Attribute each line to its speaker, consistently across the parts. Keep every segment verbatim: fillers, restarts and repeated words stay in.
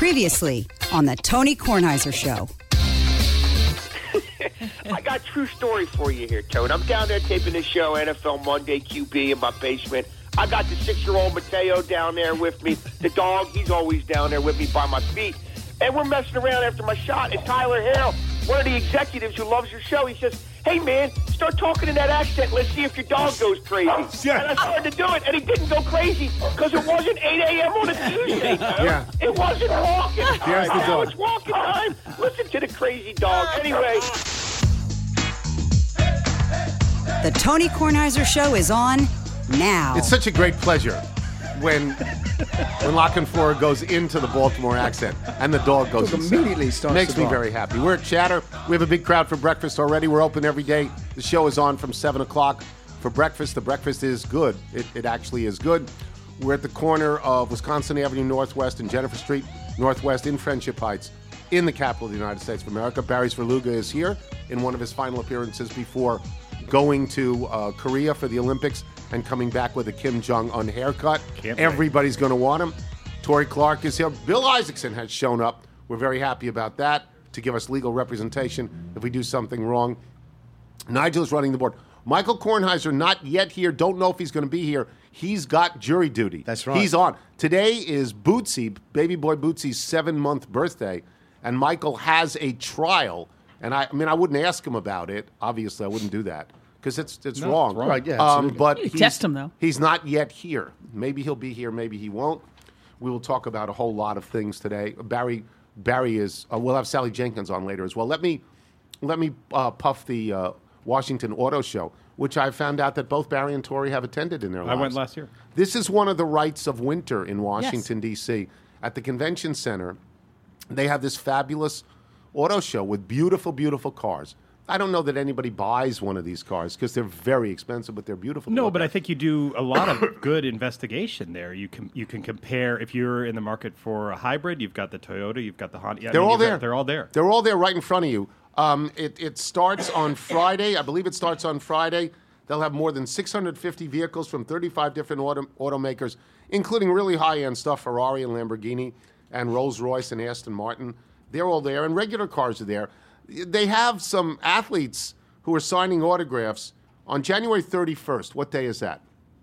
Speaker 1: Previously on the Tony Kornheiser Show.
Speaker 2: I got a true story for you here, Tony. I'm down there taping the show, N F L Monday Q B in my basement. I got the six-year-old Mateo down there with me. The dog, he's always down there with me by my feet. And we're messing around after my shot. And Tyler Hale, one of the executives who loves your show, he says, hey, man, start talking in that accent. Let's see if your dog goes crazy.
Speaker 3: Yeah.
Speaker 2: And I started to do it, and he didn't go crazy because it wasn't eight a.m. on a Tuesday.
Speaker 3: Yeah.
Speaker 2: It wasn't walking time.
Speaker 3: Here's the
Speaker 2: Now
Speaker 3: dog.
Speaker 2: it's walking time. Listen to the crazy dog. Anyway.
Speaker 1: The Tony Kornheiser Show is on now.
Speaker 3: It's such a great pleasure when when La Canfora goes into the Baltimore accent and the dog goes
Speaker 4: Dog
Speaker 3: inside.
Speaker 4: immediately starts
Speaker 3: Makes
Speaker 4: to
Speaker 3: me
Speaker 4: bark.
Speaker 3: very happy. We're at Chatter. We have a big crowd for breakfast already. We're open every day. The show is on from seven o'clock for breakfast. The breakfast is good. It, it actually is good. We're at the corner of Wisconsin Avenue Northwest and Jennifer Street Northwest in Friendship Heights in the capital of the United States of America. Barry Svrluga is here in one of his final appearances before going to uh, Korea for the Olympics and coming back with a Kim Jong-un haircut.
Speaker 5: Can't wait.
Speaker 3: Everybody's going to want him. Tori Clark is here. Bill Isaacson has shown up. We're very happy about that to give us legal representation if we do something wrong. Nigel is running the board. Michael Kornheiser, not yet here. Don't know if he's going to be here. He's got jury duty.
Speaker 4: That's right.
Speaker 3: He's on. Today is Bootsy, baby boy Bootsy's seven-month birthday, and Michael has a trial. And I, I mean, I wouldn't ask him about it. Obviously, I wouldn't do that because it's it's
Speaker 5: No,
Speaker 3: wrong.
Speaker 5: it's wrong.
Speaker 4: Right, yeah,
Speaker 3: Um,
Speaker 4: absolutely.
Speaker 3: but
Speaker 6: You
Speaker 3: he's,
Speaker 6: test him, though.
Speaker 3: He's not yet here. Maybe he'll be here. Maybe he won't. We will talk about a whole lot of things today. Barry Barry is. Uh, we'll have Sally Jenkins on later as well. Let me let me uh, puff the uh, Washington Auto Show, which I found out that both Barry and Tori have attended in their
Speaker 5: I
Speaker 3: lives.
Speaker 5: went last year.
Speaker 3: This is one of the rites of winter in Washington, D C. At the convention center, they have this fabulous auto show with beautiful, beautiful cars. I don't know that anybody buys one of these cars because they're very expensive, but they're beautiful. to
Speaker 5: No,
Speaker 3: look
Speaker 5: but I
Speaker 3: at.
Speaker 5: think you do a lot of good investigation there. You can you can compare if you're in the market for a hybrid. You've got the Toyota, you've got the Honda. I
Speaker 3: They're
Speaker 5: mean,
Speaker 3: all
Speaker 5: you've got-
Speaker 3: there.
Speaker 5: They're all there.
Speaker 3: They're all there right in front of you. Um, it, it starts on Friday. I believe it starts on Friday. They'll have more than six hundred fifty vehicles from thirty-five different auto, automakers, including really high-end stuff, Ferrari and Lamborghini and Rolls-Royce and Aston Martin. They're all there, and regular cars are there. They have some athletes who are signing autographs on January thirty-first. What day is that?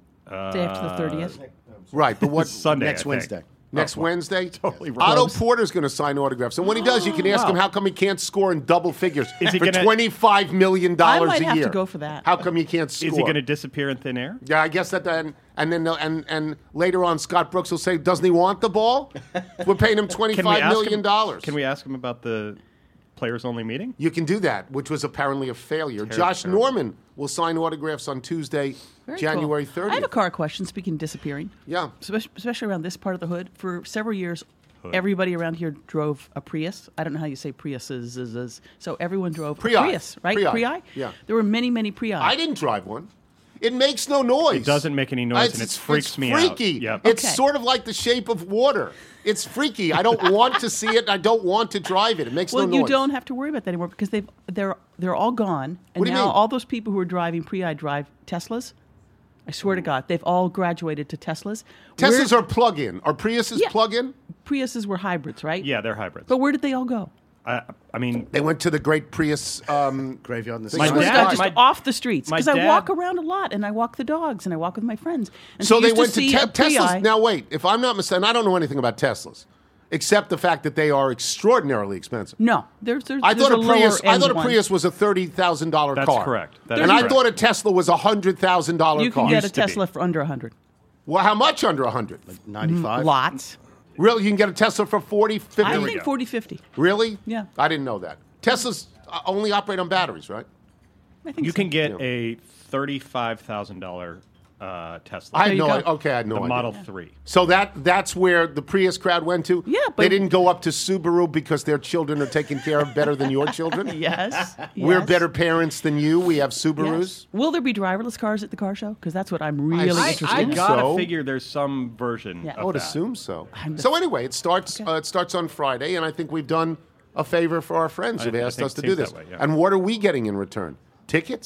Speaker 6: Day after the thirtieth.
Speaker 3: Right, but what?
Speaker 5: Sunday,
Speaker 4: Next
Speaker 5: I think.
Speaker 4: Wednesday.
Speaker 3: Next
Speaker 5: Oh, well,
Speaker 3: Wednesday?
Speaker 5: totally wrong.
Speaker 3: Otto Porter's going to sign autographs. And when he does, you can ask
Speaker 5: Wow.
Speaker 3: him how come he can't score in double figures
Speaker 5: Is he
Speaker 3: for
Speaker 5: gonna-
Speaker 3: twenty-five million dollars
Speaker 6: I might
Speaker 3: a
Speaker 6: have to
Speaker 3: year.
Speaker 6: go for that.
Speaker 3: How come you can't score?
Speaker 5: Is he going to disappear in thin air?
Speaker 3: Yeah, I guess that. And, and then they'll- and and later on, Scott Brooks will say, "Doesn't he want the ball? We're paying him
Speaker 5: Can we
Speaker 3: twenty-five
Speaker 5: ask
Speaker 3: million
Speaker 5: him?
Speaker 3: dollars."
Speaker 5: Can we ask him about the players only meeting?
Speaker 3: You can do that, which was apparently a failure.
Speaker 5: Terrible,
Speaker 3: Josh
Speaker 5: terrible.
Speaker 3: Norman will sign autographs on Tuesday,
Speaker 6: Very
Speaker 3: January
Speaker 6: cool.
Speaker 3: thirtieth.
Speaker 6: I have a car question. Speaking of disappearing,
Speaker 3: Yeah.
Speaker 6: especially, especially around this part of the hood. For several years, everybody around here drove a Prius. I don't know how you say Priuses. is- is- So everyone drove
Speaker 3: Prii.
Speaker 6: a Prius, right?
Speaker 3: Prii.
Speaker 6: Prii?
Speaker 3: Yeah.
Speaker 6: There were many, many Prii.
Speaker 3: I didn't drive one. It makes no noise.
Speaker 5: It doesn't make any noise,
Speaker 3: It's-
Speaker 5: and it
Speaker 3: it's-
Speaker 5: freaks
Speaker 3: it's
Speaker 5: me out.
Speaker 3: freaky.
Speaker 5: Yep.
Speaker 3: It's
Speaker 6: Okay.
Speaker 3: sort of like the shape of water. It's freaky. I don't want to see it. And I don't want to drive it. It makes
Speaker 6: Well,
Speaker 3: no noise.
Speaker 6: you don't have to worry about that anymore because they've they're they're all gone, and
Speaker 3: What do you
Speaker 6: now
Speaker 3: mean?
Speaker 6: all those people who are driving Prii drive Teslas. I swear to God, they've all graduated to Teslas.
Speaker 3: Teslas
Speaker 6: Where-
Speaker 3: are plug-in. Are Priuses
Speaker 6: Yeah.
Speaker 3: plug-in?
Speaker 6: Priuses were hybrids, right?
Speaker 5: Yeah, they're hybrids.
Speaker 6: But where did they all go?
Speaker 5: I, I mean,
Speaker 3: They went to the great Prius. Um,
Speaker 4: Graveyard in the
Speaker 3: My
Speaker 6: Just
Speaker 4: Sun.
Speaker 5: dad-
Speaker 6: just
Speaker 5: my-
Speaker 6: off the streets
Speaker 5: my
Speaker 6: because I
Speaker 5: dad-
Speaker 6: walk around a lot and I walk the dogs and I walk with my friends. And
Speaker 3: so
Speaker 6: you
Speaker 3: they
Speaker 6: used
Speaker 3: went to,
Speaker 6: see
Speaker 3: te-
Speaker 6: a
Speaker 3: Teslas.
Speaker 6: Prii-
Speaker 3: Now wait, if I'm not mistaken, I don't know anything about Teslas, except the fact that they are extraordinarily expensive.
Speaker 6: No, there's there's,
Speaker 3: I
Speaker 6: there's
Speaker 3: thought a Prius. I
Speaker 6: lower-end
Speaker 3: thought a
Speaker 6: one.
Speaker 3: Prius was a thirty thousand dollar
Speaker 5: That's
Speaker 3: car.
Speaker 5: correct. That
Speaker 3: and
Speaker 5: is
Speaker 3: I
Speaker 5: correct.
Speaker 3: thought a Tesla was a hundred thousand dollar
Speaker 6: You
Speaker 3: car.
Speaker 6: can get a
Speaker 5: Used to be.
Speaker 6: Tesla for under a hundred.
Speaker 3: Well, how much under a hundred?
Speaker 4: ninety-five.
Speaker 6: Lots.
Speaker 3: Really, you can get a Tesla for forty, fifty.
Speaker 6: I
Speaker 5: we
Speaker 6: think
Speaker 5: go.
Speaker 6: forty, fifty.
Speaker 3: Really?
Speaker 6: Yeah.
Speaker 3: I didn't know that. Teslas uh, only operate on batteries, right?
Speaker 6: I think
Speaker 5: you
Speaker 6: so.
Speaker 5: can get
Speaker 3: Yeah.
Speaker 5: a thirty-five thousand dollar uh, Tesla.
Speaker 3: I had
Speaker 6: you
Speaker 3: no.
Speaker 6: go.
Speaker 3: idea. Okay, I had no
Speaker 5: the
Speaker 3: idea.
Speaker 5: Model three.
Speaker 3: So that that's where the Prius crowd went to.
Speaker 6: Yeah,
Speaker 3: they
Speaker 6: but-
Speaker 3: didn't go up to Subaru because their children are taken care of better than your children.
Speaker 6: Yes.
Speaker 3: We're
Speaker 6: yes,
Speaker 3: better parents than you. We have Subarus.
Speaker 6: yes. Will there be driverless cars at the car show? Because that's what I'm really
Speaker 3: I-
Speaker 6: interested
Speaker 3: I
Speaker 6: in.
Speaker 5: I gotta
Speaker 3: so.
Speaker 5: figure there's some version.
Speaker 6: Yeah.
Speaker 5: Of
Speaker 3: I would
Speaker 5: that.
Speaker 3: assume so.
Speaker 6: I'm
Speaker 3: So
Speaker 6: just-
Speaker 3: anyway, it starts.
Speaker 6: Okay.
Speaker 3: Uh, it starts on Friday, and I think we've done a favor for our friends
Speaker 5: I-
Speaker 3: who've
Speaker 5: I
Speaker 3: asked
Speaker 5: think
Speaker 3: us to
Speaker 5: it
Speaker 3: do
Speaker 5: seems
Speaker 3: this.
Speaker 5: that way, yeah.
Speaker 3: And what are we getting in return? Tickets?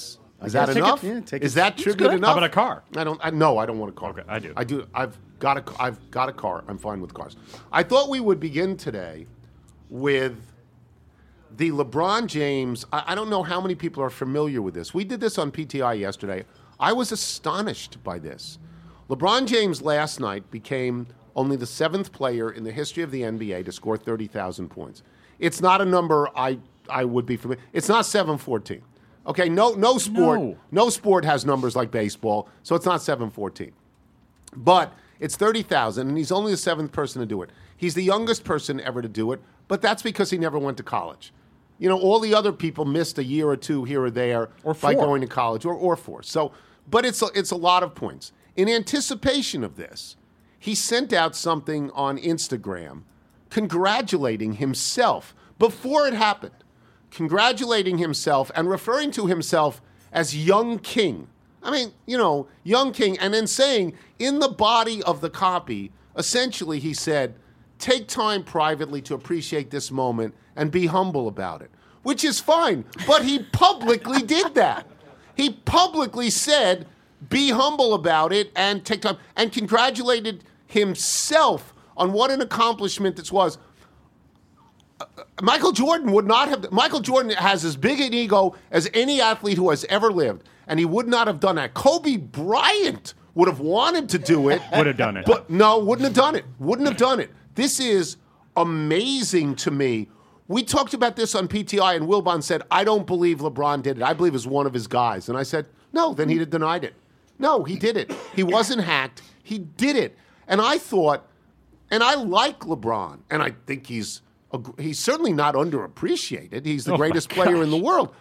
Speaker 3: Is that
Speaker 5: Take it-
Speaker 3: enough?
Speaker 5: yeah, take
Speaker 3: Is
Speaker 5: it.
Speaker 3: that
Speaker 6: That's
Speaker 3: tribute
Speaker 6: good.
Speaker 3: enough?
Speaker 5: How about a car?
Speaker 3: I don't. I, no, I don't want a car.
Speaker 5: Okay, I do.
Speaker 3: I do. I've got a. I've got a car. I'm fine with cars. I thought we would begin today with the LeBron James. I, I don't know how many people are familiar with this. We did this on P T I yesterday. I was astonished by this. LeBron James last night became only the seventh player in the history of the N B A to score thirty thousand points. It's not a number I I would be familiar. It's not seven fourteen. Okay, no no sport
Speaker 5: No.
Speaker 3: no sport has numbers like baseball, so it's not seven fourteen. But it's thirty thousand, and he's only the seventh person to do it. He's the youngest person ever to do it, but that's because he never went to college. You know, all the other people missed a year or two here or there
Speaker 5: Or
Speaker 3: by
Speaker 5: four.
Speaker 3: going to college, or, or four. So, but it's a, it's a lot of points. In anticipation of this, he sent out something on Instagram congratulating himself before it happened. Congratulating himself and referring to himself as Young King. I mean, you know, Young King, and then saying in the body of the copy, essentially he said, take time privately to appreciate this moment and be humble about it, which is fine. But he publicly did that. He publicly said, be humble about it and take time, and congratulated himself on what an accomplishment this was. Michael Jordan would not have. Michael Jordan has as big an ego as any athlete who has ever lived, and he would not have done that. Kobe Bryant would have wanted to do it.
Speaker 5: Would have done it.
Speaker 3: But no, wouldn't have done it. Wouldn't have done it. This is amazing to me. We talked about this on P T I, and Wilbon said, I don't believe LeBron did it. I believe it was one of his guys. And I said, no, then he denied it. No, he did it. He wasn't hacked. He did it. And I thought, and I like LeBron, and I think he's a, he's certainly not underappreciated. He's the
Speaker 5: Oh, my
Speaker 3: greatest player in the
Speaker 5: gosh.
Speaker 3: world.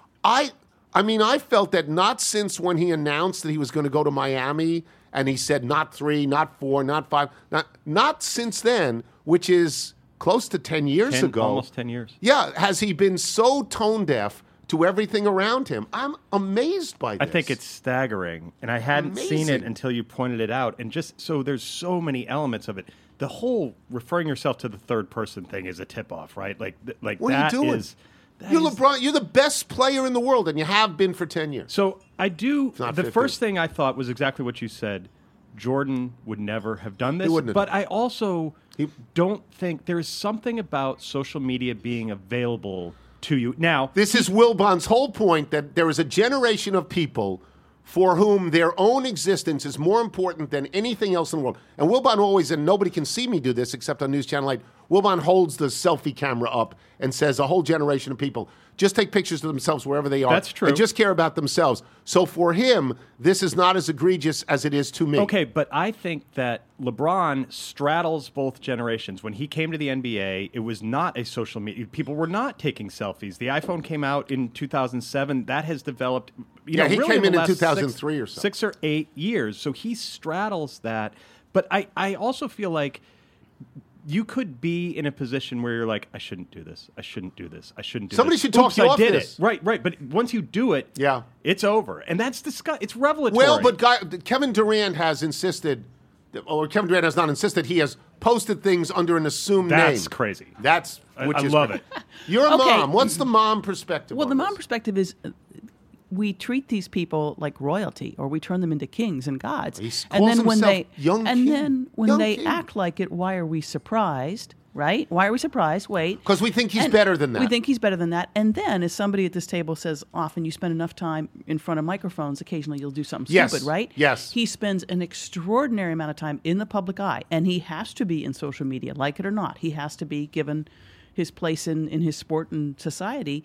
Speaker 3: I I mean, I felt that not since when he announced that he was going to go to Miami and he said not three, not four, not five, not not since then, which is close to ten years
Speaker 5: Ten-
Speaker 3: ago.
Speaker 5: almost ten years.
Speaker 3: Yeah, has he been so tone deaf to everything around him? I'm amazed by this.
Speaker 5: I think it's staggering, and I hadn't seen it
Speaker 3: Amazing.
Speaker 5: until you pointed it out. And just so there's so many elements of it. The whole referring yourself to the third person thing is a tip off, right? Like, th- like
Speaker 3: What are
Speaker 5: that
Speaker 3: you doing?
Speaker 5: is- that
Speaker 3: You're
Speaker 5: is-
Speaker 3: LeBron. You're the best player in the world, and you have been for ten years.
Speaker 5: So I do.
Speaker 3: not
Speaker 5: The
Speaker 3: fifty.
Speaker 5: first thing I thought was exactly what you said. Jordan would never have done this.
Speaker 3: wouldn't have
Speaker 5: but
Speaker 3: done
Speaker 5: I also
Speaker 3: He-
Speaker 5: don't think there is something about social media being available to you now.
Speaker 3: This is Wilbon's whole point, that there is a generation of people for whom their own existence is more important than anything else in the world. And Wilbon always, and nobody can see me do this except on News Channel eight, Wilbon holds the selfie camera up and says a whole generation of people just take pictures of themselves wherever they are.
Speaker 5: That's true.
Speaker 3: And just care about themselves. So for him, this is not as egregious as it is to me.
Speaker 5: Okay, but I think that LeBron straddles both generations. When he came to the N B A, it was not a social media. People were not taking selfies. The iPhone came out in two thousand seven. That has developed. You
Speaker 3: Yeah,
Speaker 5: know,
Speaker 3: he
Speaker 5: really
Speaker 3: came
Speaker 5: the
Speaker 3: in in
Speaker 5: last
Speaker 3: two thousand three
Speaker 5: six,
Speaker 3: or so.
Speaker 5: Six or eight years. So he straddles that. But I, I also feel like you could be in a position where you're like, I shouldn't do this. I shouldn't do this. I shouldn't do
Speaker 3: Somebody
Speaker 5: this.
Speaker 3: should talk
Speaker 5: Oops,
Speaker 3: you
Speaker 5: I
Speaker 3: off
Speaker 5: did
Speaker 3: this.
Speaker 5: it. Right, right. But once you do it,
Speaker 3: Yeah.
Speaker 5: it's over. And that's disgust. It's revelatory.
Speaker 3: Well, but guy, Kevin Durant has insisted, or Kevin Durant has not insisted, he has posted things under an assumed name.
Speaker 5: That's crazy.
Speaker 3: That's
Speaker 5: I-
Speaker 3: which
Speaker 5: I
Speaker 3: is
Speaker 5: love
Speaker 3: great.
Speaker 5: it.
Speaker 3: You're a
Speaker 6: Okay.
Speaker 3: mom. What's the mom perspective?
Speaker 6: Well,
Speaker 3: on
Speaker 6: the mom
Speaker 3: this?
Speaker 6: perspective is uh, we treat these people like royalty, or we turn them into kings and gods.
Speaker 3: He s-
Speaker 6: and
Speaker 3: calls
Speaker 6: then when
Speaker 3: himself
Speaker 6: they
Speaker 3: Young
Speaker 6: and
Speaker 3: King.
Speaker 6: then when
Speaker 3: Young
Speaker 6: they
Speaker 3: King.
Speaker 6: act like it, why are we surprised? Right? Why are we surprised? Wait.
Speaker 3: 'Cause we think he's
Speaker 6: And
Speaker 3: better than that.
Speaker 6: We think he's better than that. And then, as somebody at this table says, often you spend enough time in front of microphones, occasionally you'll do something
Speaker 3: Yes.
Speaker 6: stupid, right?
Speaker 3: Yes.
Speaker 6: He spends an extraordinary amount of time in the public eye, and he has to be in social media, like it or not. He has to be, given his place in, in his sport and society.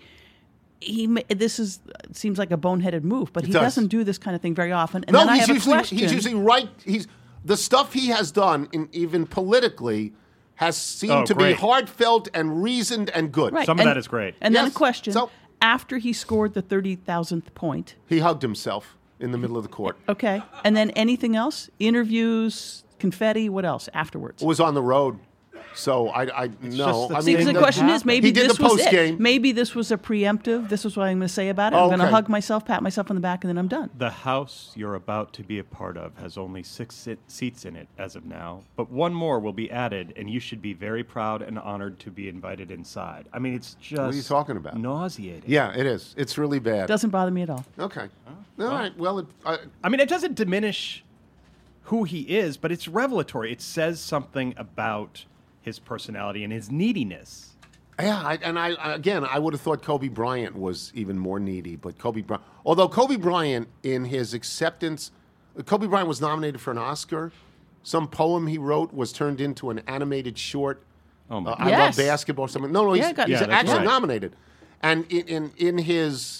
Speaker 6: He ma- this is seems like a boneheaded move, but
Speaker 3: It
Speaker 6: he
Speaker 3: does.
Speaker 6: doesn't do this kind of thing very often. And
Speaker 3: No,
Speaker 6: then I
Speaker 3: he's
Speaker 6: have
Speaker 3: usually
Speaker 6: a question.
Speaker 3: he's usually right. He's the stuff he has done, in, even politically, has seemed
Speaker 5: Oh,
Speaker 3: to
Speaker 5: great.
Speaker 3: be heartfelt and reasoned and good.
Speaker 6: Right.
Speaker 5: Some of
Speaker 6: and,
Speaker 5: that is great.
Speaker 6: And then a
Speaker 3: Yes.
Speaker 6: question:
Speaker 3: So-
Speaker 6: after he scored the thirty thousandth point,
Speaker 3: He hugged himself in the middle of the court.
Speaker 6: okay, and then anything else? Interviews, confetti, what else afterwards?
Speaker 3: Was on the road. So I, I no.
Speaker 5: just the
Speaker 3: I
Speaker 6: See,
Speaker 3: mean,
Speaker 6: the
Speaker 5: that
Speaker 6: question is,
Speaker 5: happened.
Speaker 6: maybe
Speaker 3: He did
Speaker 6: this
Speaker 3: the
Speaker 6: was
Speaker 3: post
Speaker 6: it.
Speaker 3: game.
Speaker 6: Maybe this was a preemptive. This is what I'm going to say about it.
Speaker 3: Oh,
Speaker 6: I'm going to
Speaker 3: okay.
Speaker 6: hug myself, pat myself on the back, and then I'm done.
Speaker 5: The house you're about to be a part of has only six sit- seats in it as of now, but one more will be added, and you should be very proud and honored to be invited inside. I mean, it's just
Speaker 3: are you talking about?
Speaker 5: nauseating.
Speaker 3: Yeah, it is. It's really bad.
Speaker 6: Doesn't bother me at all.
Speaker 3: Okay. All right. Well, it, I,
Speaker 5: I mean, it doesn't diminish who he is, but it's revelatory. It says something about his personality and his neediness.
Speaker 3: yeah, I, and I again, I would have thought Kobe Bryant was even more needy, but Kobe Bryant, although Kobe Bryant, in his acceptance, Kobe Bryant was nominated for an Oscar. Some poem he wrote was turned into an animated short.
Speaker 5: Oh my
Speaker 3: Uh,
Speaker 5: God.
Speaker 3: I
Speaker 6: Yes.
Speaker 3: love basketball or something. No, no, he's,
Speaker 6: Yeah, got-
Speaker 3: he's
Speaker 5: Yeah, that's
Speaker 3: actually
Speaker 5: right.
Speaker 3: nominated, and in in, in his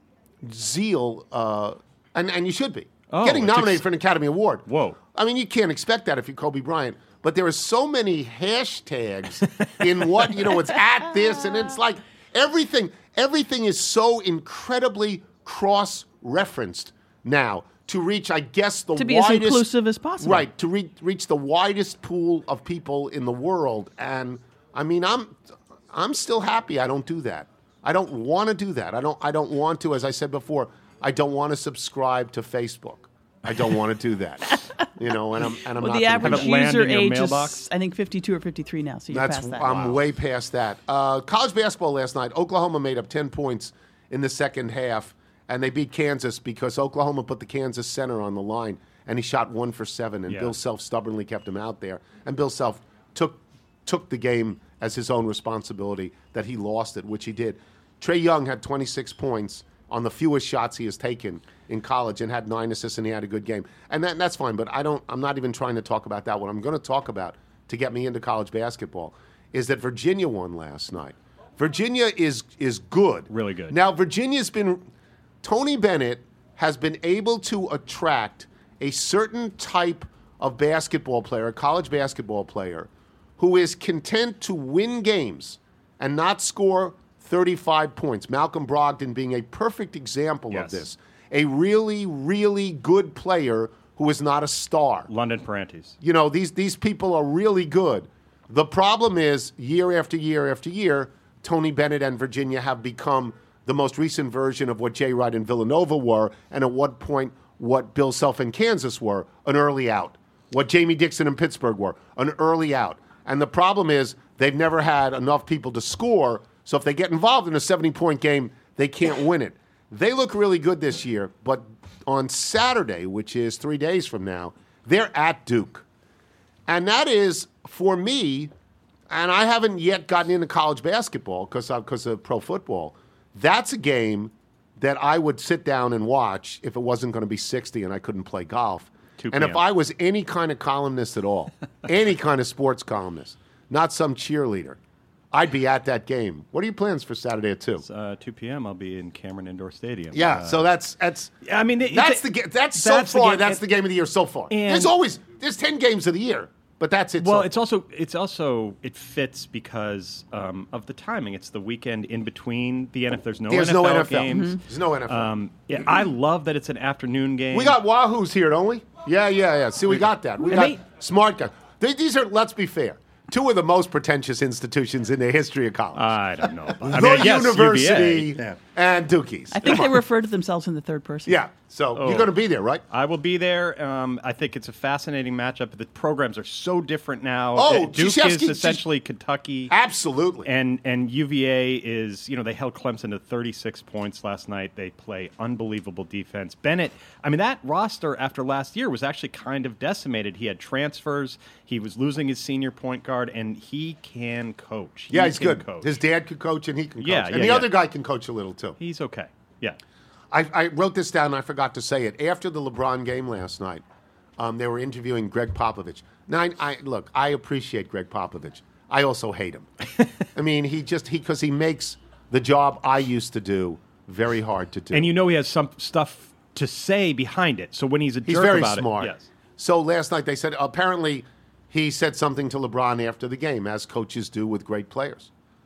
Speaker 3: zeal, uh, and and you should be
Speaker 5: Oh,
Speaker 3: getting
Speaker 5: it's
Speaker 3: nominated
Speaker 5: ex-
Speaker 3: for an Academy Award.
Speaker 5: Whoa.
Speaker 3: I mean, you can't expect that if you're Kobe Bryant. But there are so many hashtags in what, you know, it's at this, and it's like everything, everything is so incredibly cross-referenced now to reach, I guess, the
Speaker 6: To be as
Speaker 3: widest...
Speaker 6: inclusive as possible.
Speaker 3: Right, to re- reach the widest pool of people in the world. And, I mean, I'm I'm still happy I don't do that. I don't want to do that. I don't I don't want to, as I said before, I don't want to subscribe to Facebook. I don't want to do that. You know, and I'm and I'm
Speaker 6: Well,
Speaker 3: not
Speaker 6: the
Speaker 3: gonna do
Speaker 6: average
Speaker 5: Have it land
Speaker 6: user
Speaker 5: in your
Speaker 6: age
Speaker 5: mailbox?
Speaker 6: is, I think, fifty-two or fifty-three now, so you're
Speaker 3: That's
Speaker 6: past that.
Speaker 3: I'm way past that. Uh, college basketball last night. Oklahoma made up ten points in the second half, and they beat Kansas because Oklahoma put the Kansas center on the line, and he shot one for seven, and
Speaker 5: Yeah.
Speaker 3: Bill Self stubbornly kept him out there, and Bill Self took took the game as his own responsibility that he lost it, which he did. Trae Young had twenty-six points on the fewest shots he has taken in college and had nine assists, and he had a good game. And that, that's fine, but I don't, I'm not even trying to talk about that. What I'm going to talk about to get me into college basketball is that Virginia won last night. Virginia is is good.
Speaker 5: Really good.
Speaker 3: Now, Virginia's been, Tony Bennett has been able to attract a certain type of basketball player, a college basketball player, who is content to win games and not score thirty-five points. Malcolm Brogdon being a perfect example
Speaker 5: Yes.
Speaker 3: of this. A really, really good player who is not a star.
Speaker 5: London Parantes.
Speaker 3: You know, these, these people are really good. The problem is, year after year after year, Tony Bennett and Virginia have become the most recent version of what Jay Wright and Villanova were, and at what point what Bill Self and Kansas were, an early out. What Jamie Dixon and Pittsburgh were, an early out. And the problem is they've never had enough people to score, so if they get involved in a seventy-point game, they can't win it. They look really good this year, but on Saturday, which is three days from now, they're at Duke. And that is, for me, and I haven't yet gotten into college basketball because because of pro football, that's a game that I would sit down and watch if it wasn't going to be sixty and I couldn't play golf.
Speaker 5: two
Speaker 3: And if
Speaker 5: p.m.
Speaker 3: I was any kind of columnist at all, any kind of sports columnist, not some cheerleader, I'd be at that game. What are your plans for Saturday at two?
Speaker 5: Uh, two p.m. I'll be in Cameron Indoor Stadium.
Speaker 3: Yeah,
Speaker 5: Uh,
Speaker 3: so that's that's
Speaker 5: I mean, it-
Speaker 3: that's
Speaker 5: it's a-
Speaker 3: the ga- that's so
Speaker 5: that's the
Speaker 3: far
Speaker 5: game-
Speaker 3: that's
Speaker 5: and-
Speaker 3: the game of the year so far.
Speaker 5: and-
Speaker 3: There's always there's ten games of the year, but that's it.
Speaker 5: Well,
Speaker 3: so
Speaker 5: it's also it's also it fits because um, of the timing. It's the weekend in between the N F L. There's no
Speaker 3: There's
Speaker 5: N F L
Speaker 3: no N F L.
Speaker 5: games.
Speaker 3: There's no N F L.
Speaker 5: Um, yeah, I love that it's an afternoon game.
Speaker 3: We got Wahoos here, don't we? Yeah, yeah, yeah. See, we got that. We
Speaker 5: And
Speaker 3: got
Speaker 5: they-
Speaker 3: smart guys. They, these are, let's be fair, two of the most pretentious institutions in the history of college.
Speaker 5: I don't know. About, I
Speaker 3: the
Speaker 5: mean, yes,
Speaker 3: University
Speaker 5: U V A. Yeah.
Speaker 3: and Dukies.
Speaker 6: I think they refer to themselves in the third person.
Speaker 3: Yeah. So
Speaker 5: Oh.
Speaker 3: you're going to be there, right?
Speaker 5: I will be there. Um, I think it's a fascinating matchup. The programs are so different now.
Speaker 3: Oh,
Speaker 5: Uh, Duke
Speaker 3: Krzyzewski-
Speaker 5: is essentially Kentucky.
Speaker 3: Absolutely.
Speaker 5: And and U V A is, you know, they held Clemson to thirty-six points last night. They play unbelievable defense. Bennett, I mean, that roster after last year was actually kind of decimated. He had transfers. He was losing his senior point guard, and he can coach. He
Speaker 3: yeah, he's
Speaker 5: can
Speaker 3: good.
Speaker 5: Coach.
Speaker 3: His dad could coach, and he can coach.
Speaker 5: Yeah,
Speaker 3: and
Speaker 5: yeah,
Speaker 3: the
Speaker 5: yeah.
Speaker 3: other guy can coach a little, too.
Speaker 5: He's okay. Yeah.
Speaker 3: I, I wrote this down, and I forgot to say it. After the LeBron game last night, um, they were interviewing Greg Popovich. Now, I, I, look, I appreciate Greg Popovich. I also hate him. I mean, he just, he because he makes the job I used to do very hard to do.
Speaker 5: And you know he has some stuff to say behind it. So when he's a
Speaker 3: He's
Speaker 5: jerk
Speaker 3: very
Speaker 5: about
Speaker 3: smart.
Speaker 5: it, yes.
Speaker 3: So last night they said, apparently he said something to LeBron after the game, as coaches do with great players.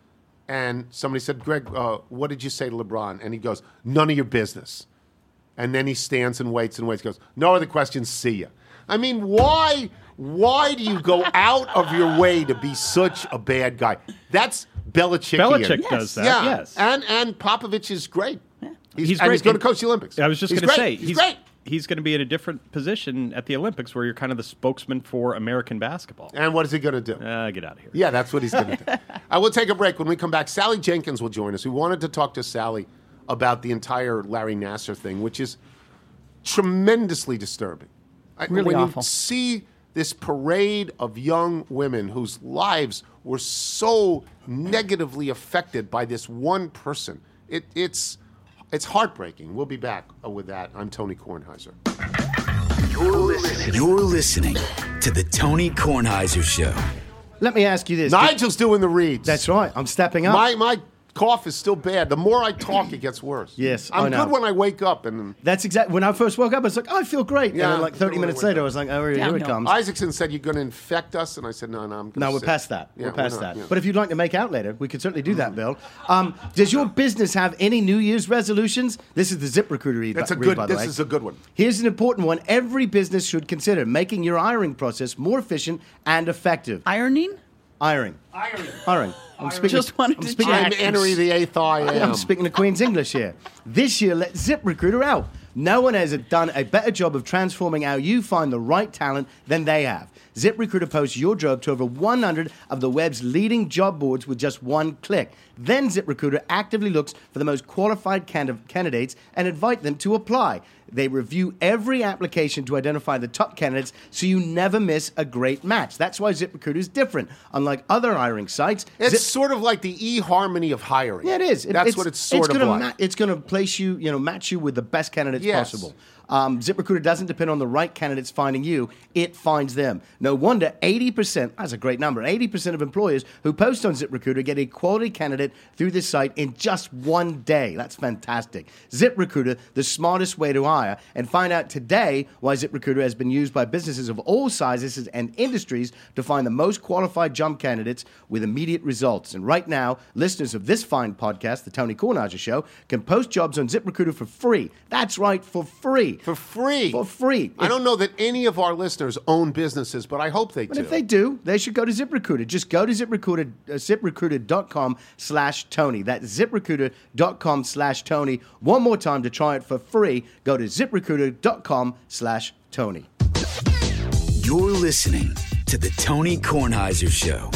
Speaker 3: And somebody said, Greg, uh, what did you say to LeBron? And he goes, none of your business. And then he stands and waits and waits, goes, no other questions, see ya. I mean, why Why do you go out of your way to be such a bad guy? That's Belichick.
Speaker 5: Belichick
Speaker 6: Yes.
Speaker 5: does that.
Speaker 3: Yeah,
Speaker 5: Yes.
Speaker 3: and and Popovich is great. He's,
Speaker 5: He's
Speaker 3: and
Speaker 5: great.
Speaker 3: he's going to
Speaker 5: And
Speaker 3: coach the Olympics.
Speaker 5: I was just
Speaker 3: He's
Speaker 5: going to
Speaker 3: great.
Speaker 5: say
Speaker 3: he's, great.
Speaker 5: He's going to be in a different position at the Olympics, where you're kind of the spokesman for American basketball.
Speaker 3: And what is he going to do?
Speaker 5: Uh, get out of here.
Speaker 3: Yeah, that's what he's going to do. I will take a break. When we come back, Sally Jenkins will join us. We wanted to talk to Sally about the entire Larry Nassar thing, which is tremendously disturbing. I-
Speaker 6: Really
Speaker 3: when
Speaker 6: awful.
Speaker 3: you see this parade of young women whose lives were so negatively affected by this one person, it, it's it's heartbreaking. We'll be back with that. I'm Tony Kornheiser.
Speaker 4: You're listening. You're listening to the Tony Kornheiser Show.
Speaker 7: Let me ask you this.
Speaker 3: Nigel's doing the reads.
Speaker 7: That's right. I'm stepping up.
Speaker 3: My my cough is still bad. The more I talk, it gets worse.
Speaker 7: Yes,
Speaker 3: I'm
Speaker 7: I know.
Speaker 3: good when I wake up. And
Speaker 7: That's exactly when I first woke up. I was like, oh, I feel great.
Speaker 3: Yeah,
Speaker 7: and then like thirty
Speaker 3: when I
Speaker 7: minutes
Speaker 3: wake
Speaker 7: later,
Speaker 3: up.
Speaker 7: I was like, oh, here, here it
Speaker 6: Downhill.
Speaker 7: comes.
Speaker 3: Isaacson said, you're going to infect us? And I said, no, no, I'm going to
Speaker 7: No, we're past that.
Speaker 3: Yeah,
Speaker 7: we're past
Speaker 3: we're not,
Speaker 7: that.
Speaker 3: yeah.
Speaker 7: But if you'd like to make out later, we could certainly do that, Bill. Um, does your business have any New Year's resolutions? This is the ZipRecruiter read,
Speaker 3: That's a
Speaker 7: read,
Speaker 3: good,
Speaker 7: by the
Speaker 3: this
Speaker 7: way.
Speaker 3: is a good one.
Speaker 7: Here's an important one. Every business should consider making your hiring process more efficient and effective.
Speaker 6: Ironing?
Speaker 7: Hiring.
Speaker 3: Ironing.
Speaker 7: Hiring. I'm speaking.
Speaker 6: Just wanted
Speaker 7: I'm
Speaker 6: to
Speaker 7: speaking-
Speaker 6: check.
Speaker 3: I'm Henry the Eighth I am.
Speaker 7: I'm speaking the Queen's English here. This year, let ZipRecruiter out. No one has done a better job of transforming how you find the right talent than they have. ZipRecruiter posts your job to over one hundred of the web's leading job boards with just one click. Then ZipRecruiter actively looks for the most qualified cand- candidates and invite them to apply. They review every application to identify the top candidates so you never miss a great match. That's why ZipRecruiter is different. Unlike other hiring sites,
Speaker 3: It's
Speaker 7: Zip-
Speaker 3: sort of like the eHarmony of hiring.
Speaker 7: yeah, it is. It-
Speaker 3: That's what it's sort of
Speaker 7: gonna
Speaker 3: like.
Speaker 7: ma- it's going to place you, you know, match you with the best candidates
Speaker 3: Yes.
Speaker 7: possible. Um, ZipRecruiter doesn't depend on the right candidates finding you; it finds them. No wonder eighty percent—that's a great number—eighty percent of employers who post on ZipRecruiter get a quality candidate through this site in just one day. That's fantastic. ZipRecruiter, the smartest way to hire, and find out today why ZipRecruiter has been used by businesses of all sizes and industries to find the most qualified job candidates with immediate results. And right now, listeners of this fine podcast, The Tony Kornheiser Show, can post jobs on ZipRecruiter for free. That's right, for free.
Speaker 3: For free.
Speaker 7: For free.
Speaker 3: I don't know that any of our listeners own businesses, but I hope they
Speaker 7: But
Speaker 3: do.
Speaker 7: if they do, they should go to ZipRecruiter. Just go to ZipRecruiter, uh, ZipRecruiter.com slash Tony. That's ZipRecruiter.com slash Tony. One more time to try it for free. Go to ZipRecruiter.com slash Tony.
Speaker 4: You're listening to the Tony Kornheiser Show.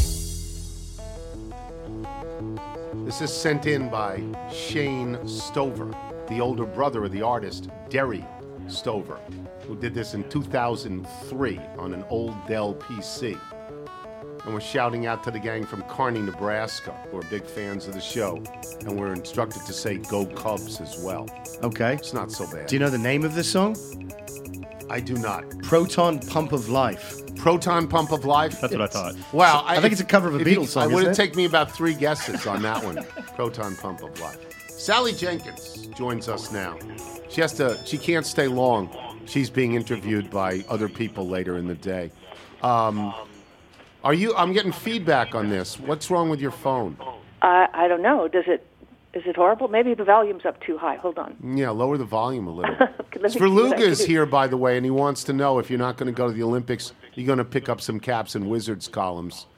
Speaker 3: This is sent in by Shane Stover, the older brother of the artist Derry Stover, who did this in two thousand three on an old Dell P C. And we're shouting out to the gang from Kearney, Nebraska, who are big fans of the show. And we're instructed to say go Cubs as well.
Speaker 7: Okay.
Speaker 3: It's not so bad.
Speaker 7: Do you know the name of this song?
Speaker 3: I do not.
Speaker 7: Proton Pump of Life.
Speaker 3: Proton Pump of Life?
Speaker 5: That's what I thought.
Speaker 3: Wow.
Speaker 7: I think it's a cover of a
Speaker 3: if you-
Speaker 7: Beatles song,
Speaker 3: I would
Speaker 7: isn't
Speaker 3: have
Speaker 7: it?
Speaker 3: taken me about three guesses on that one. Proton Pump of Life. Sally Jenkins joins us now. She has to. She can't stay long. She's being interviewed by other people later in the day. Um, are you? I'm getting feedback on this. What's wrong with your phone?
Speaker 8: I I don't know. Does it? Is it horrible? Maybe the volume's up too high. Hold on.
Speaker 3: Yeah, lower the volume a little.
Speaker 8: Okay, let me see what I
Speaker 3: Sverluga
Speaker 8: can
Speaker 3: is
Speaker 8: do.
Speaker 3: here, by the way, and he wants to know if you're not going to go to the Olympics, you're going to pick up some Caps and Wizards columns.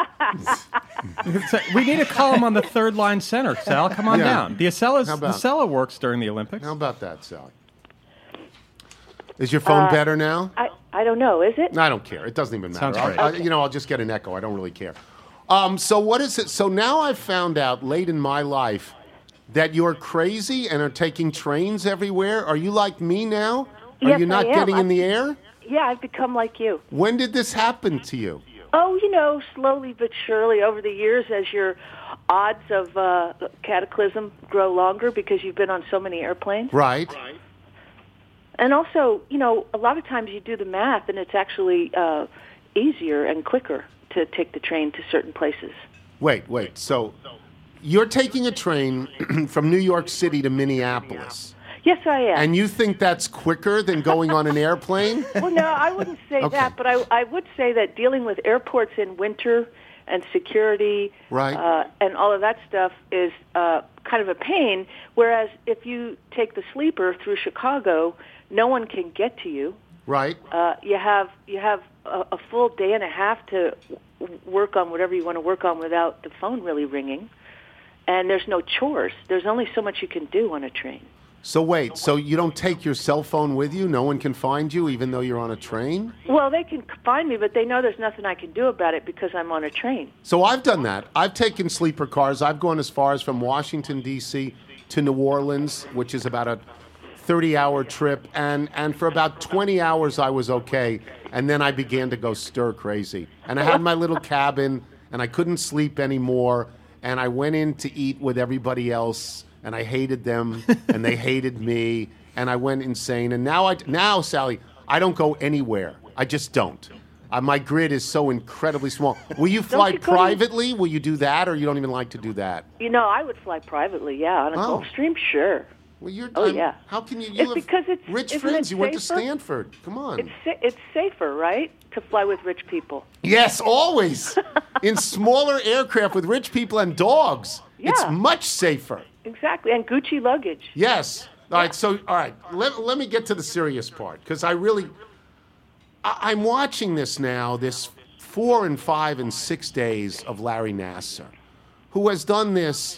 Speaker 5: So we need a column on the third line center, Sal. Come on
Speaker 3: Yeah.
Speaker 5: down. The Acela,
Speaker 3: How
Speaker 5: the
Speaker 3: about-
Speaker 5: Acela works during the Olympics.
Speaker 3: How about that, Sally? Is your phone better now?
Speaker 8: I I don't know. Is it?
Speaker 3: I don't care. It doesn't even matter.
Speaker 5: Sounds
Speaker 3: I'll-
Speaker 5: great.
Speaker 3: I, you know, I'll just get an echo. I don't really care. Um, so what is it? So now I've found out late in my life that you're crazy and are taking trains everywhere. Are you like me now? Are
Speaker 8: Yes,
Speaker 3: you not
Speaker 8: I am.
Speaker 3: getting in
Speaker 8: I'm-
Speaker 3: the air?
Speaker 8: Yeah, I've become like you.
Speaker 3: When did this happen to you?
Speaker 8: Oh, you know, slowly but surely over the years, as your odds of uh, cataclysm grow longer because you've been on so many airplanes.
Speaker 3: Right.
Speaker 8: And also, you know, a lot of times you do the math, and it's actually uh, easier and quicker to take the train to certain places.
Speaker 3: Wait, wait. So you're taking a train from New York City to Minneapolis.
Speaker 8: Yes, I am.
Speaker 3: And you think that's quicker than going on an airplane?
Speaker 8: Well, no, I wouldn't say
Speaker 3: Okay.
Speaker 8: that, but I, I would say that dealing with airports in winter and security
Speaker 3: Right.
Speaker 8: uh, and all of that stuff is uh, kind of a pain, whereas if you take the sleeper through Chicago, no one can get to you.
Speaker 3: Right.
Speaker 8: Uh, you have you have a, a full day and a half to w- work on whatever you want to work on without the phone really ringing. And there's no chores. There's only so much you can do on a train.
Speaker 3: So wait, so you don't take your cell phone with you? No one can find you even though you're on a train?
Speaker 8: Well, they can find me, but they know there's nothing I can do about it because I'm on a train.
Speaker 3: So I've done that. I've taken sleeper cars. I've gone as far as from Washington, D C to New Orleans, which is about a thirty-hour trip. And, and for about twenty hours, I was okay. And then I began to go stir crazy. And I had my little cabin, and I couldn't sleep anymore. And I went in to eat with everybody else. And I hated them, and they hated me, and I went insane. And now, I now, Sally, I don't go anywhere. I just don't. Uh, my grid is so incredibly small. Will you fly
Speaker 8: you go to-
Speaker 3: privately? Will you do that, or you don't even like to do that?
Speaker 8: You know, I would fly privately, yeah. On a
Speaker 3: Oh.
Speaker 8: Gulfstream, sure.
Speaker 3: Well, you're.
Speaker 8: Oh,
Speaker 3: I'm-
Speaker 8: yeah.
Speaker 3: How can you? You
Speaker 8: It's
Speaker 3: have
Speaker 8: because it's-
Speaker 3: rich
Speaker 8: isn't
Speaker 3: friends.
Speaker 8: it
Speaker 3: You went to
Speaker 8: safer?
Speaker 3: Stanford. Come on.
Speaker 8: It's sa- it's safer, right, to fly with rich people.
Speaker 3: Yes, always. In smaller aircraft with rich people and dogs, it's
Speaker 8: Yeah.
Speaker 3: much safer.
Speaker 8: Exactly, and Gucci luggage.
Speaker 3: Yes. All right. So, all right. Let, let me get to the serious part because I really, I, I'm watching this now. This four and five and six days of Larry Nassar, who has done this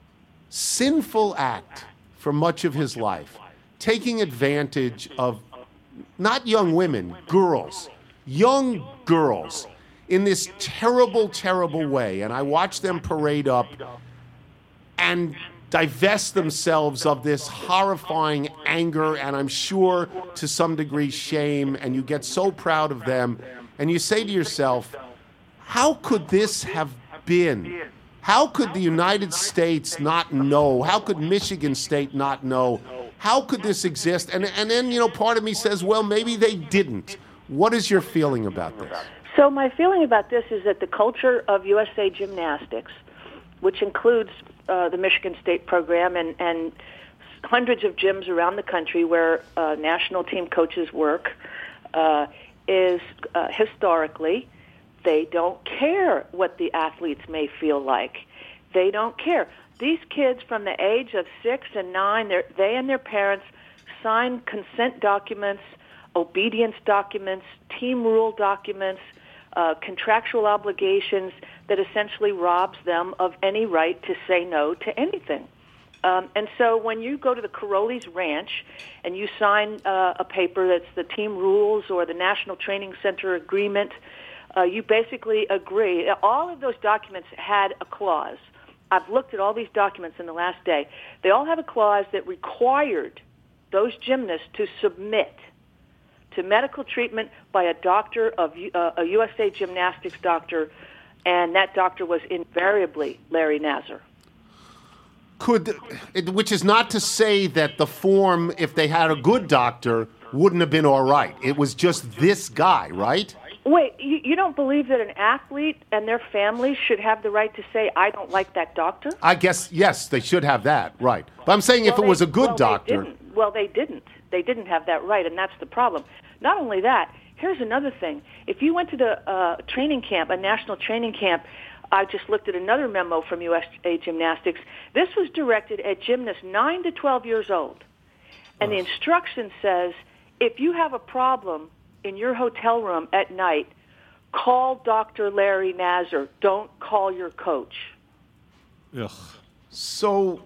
Speaker 3: sinful act for much of his life, taking advantage of not young women, girls, young girls, in this terrible, terrible way. And I watch them parade up and divest themselves of this horrifying anger and I'm sure to some degree shame, and you get so proud of them and you say to yourself, how could this have been? How could the United States not know? How could Michigan State not know? How could this exist? And, and then, you know, part of me says, well, maybe they didn't. What is your feeling about this?
Speaker 8: So my feeling about this is that the culture of U S A Gymnastics, which includes uh, the Michigan State program and, and hundreds of gyms around the country where uh, national team coaches work, uh, is uh, historically, they don't care what the athletes may feel like. They don't care. These kids from the age of six and nine, they and their parents sign consent documents, obedience documents, team rule documents, uh, contractual obligations that essentially robs them of any right to say no to anything. Um, and so when you go to the Caroli's Ranch and you sign uh, a paper that's the team rules or the National Training Center agreement, uh, you basically agree. All of those documents had a clause. I've looked at all these documents in the last day. They all have a clause that required those gymnasts to submit to medical treatment by a doctor of uh, a U S A Gymnastics doctor, and that doctor was invariably Larry Nassar.
Speaker 3: Could, which is not to say that the form, if they had a good doctor, wouldn't have been all right. It was just this guy, right?
Speaker 8: Wait, you, you don't believe that an athlete and their family should have the right to say, I don't like that doctor?
Speaker 3: I guess, yes, they should have that, right. But I'm saying if
Speaker 8: Well,
Speaker 3: it was
Speaker 8: they-
Speaker 3: a good
Speaker 8: well,
Speaker 3: doctor.
Speaker 8: They didn't. Well, they didn't. They didn't have that right, and that's the problem. Not only that, here's another thing. If you went to the uh, training camp, a national training camp, I just looked at another memo from U S A Gymnastics. This was directed at gymnasts nine to twelve years old. And the instruction says, if you have a problem in your hotel room at night, call Doctor Larry Nassar. Don't call your coach.
Speaker 5: Ugh.
Speaker 3: So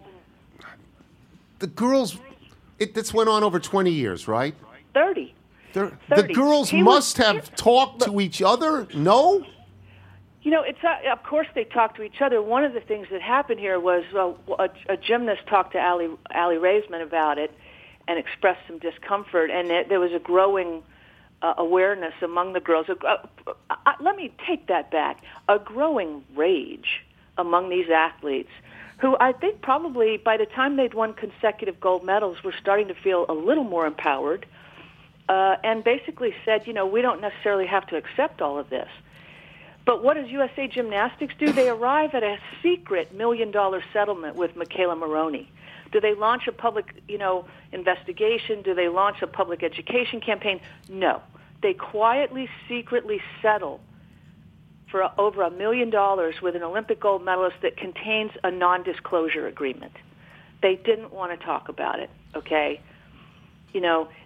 Speaker 3: the girls, it, this went on over twenty years, right?
Speaker 8: thirty.
Speaker 3: They're- The
Speaker 8: thirty.
Speaker 3: girls
Speaker 8: He
Speaker 3: must
Speaker 8: was-
Speaker 3: have talked to each other? No?
Speaker 8: You know, it's uh, of course they talk to each other. One of the things that happened here was uh, a, a gymnast talked to Ali, Ali Raisman about it and expressed some discomfort, and it, there was a growing uh, awareness among the girls. Uh, uh, uh, let me take that back. A growing rage among these athletes who I think probably by the time they'd won consecutive gold medals were starting to feel a little more empowered uh, and basically said, you know, we don't necessarily have to accept all of this. But what does U S A Gymnastics do? They arrive at a secret million-dollar settlement with Michaela Maroney. Do they launch a public, you know, investigation? Do they launch a public education campaign? No. They quietly, secretly settle for over a million dollars with an Olympic gold medalist that contains a non-disclosure agreement. They didn't want to talk about it, okay? You know,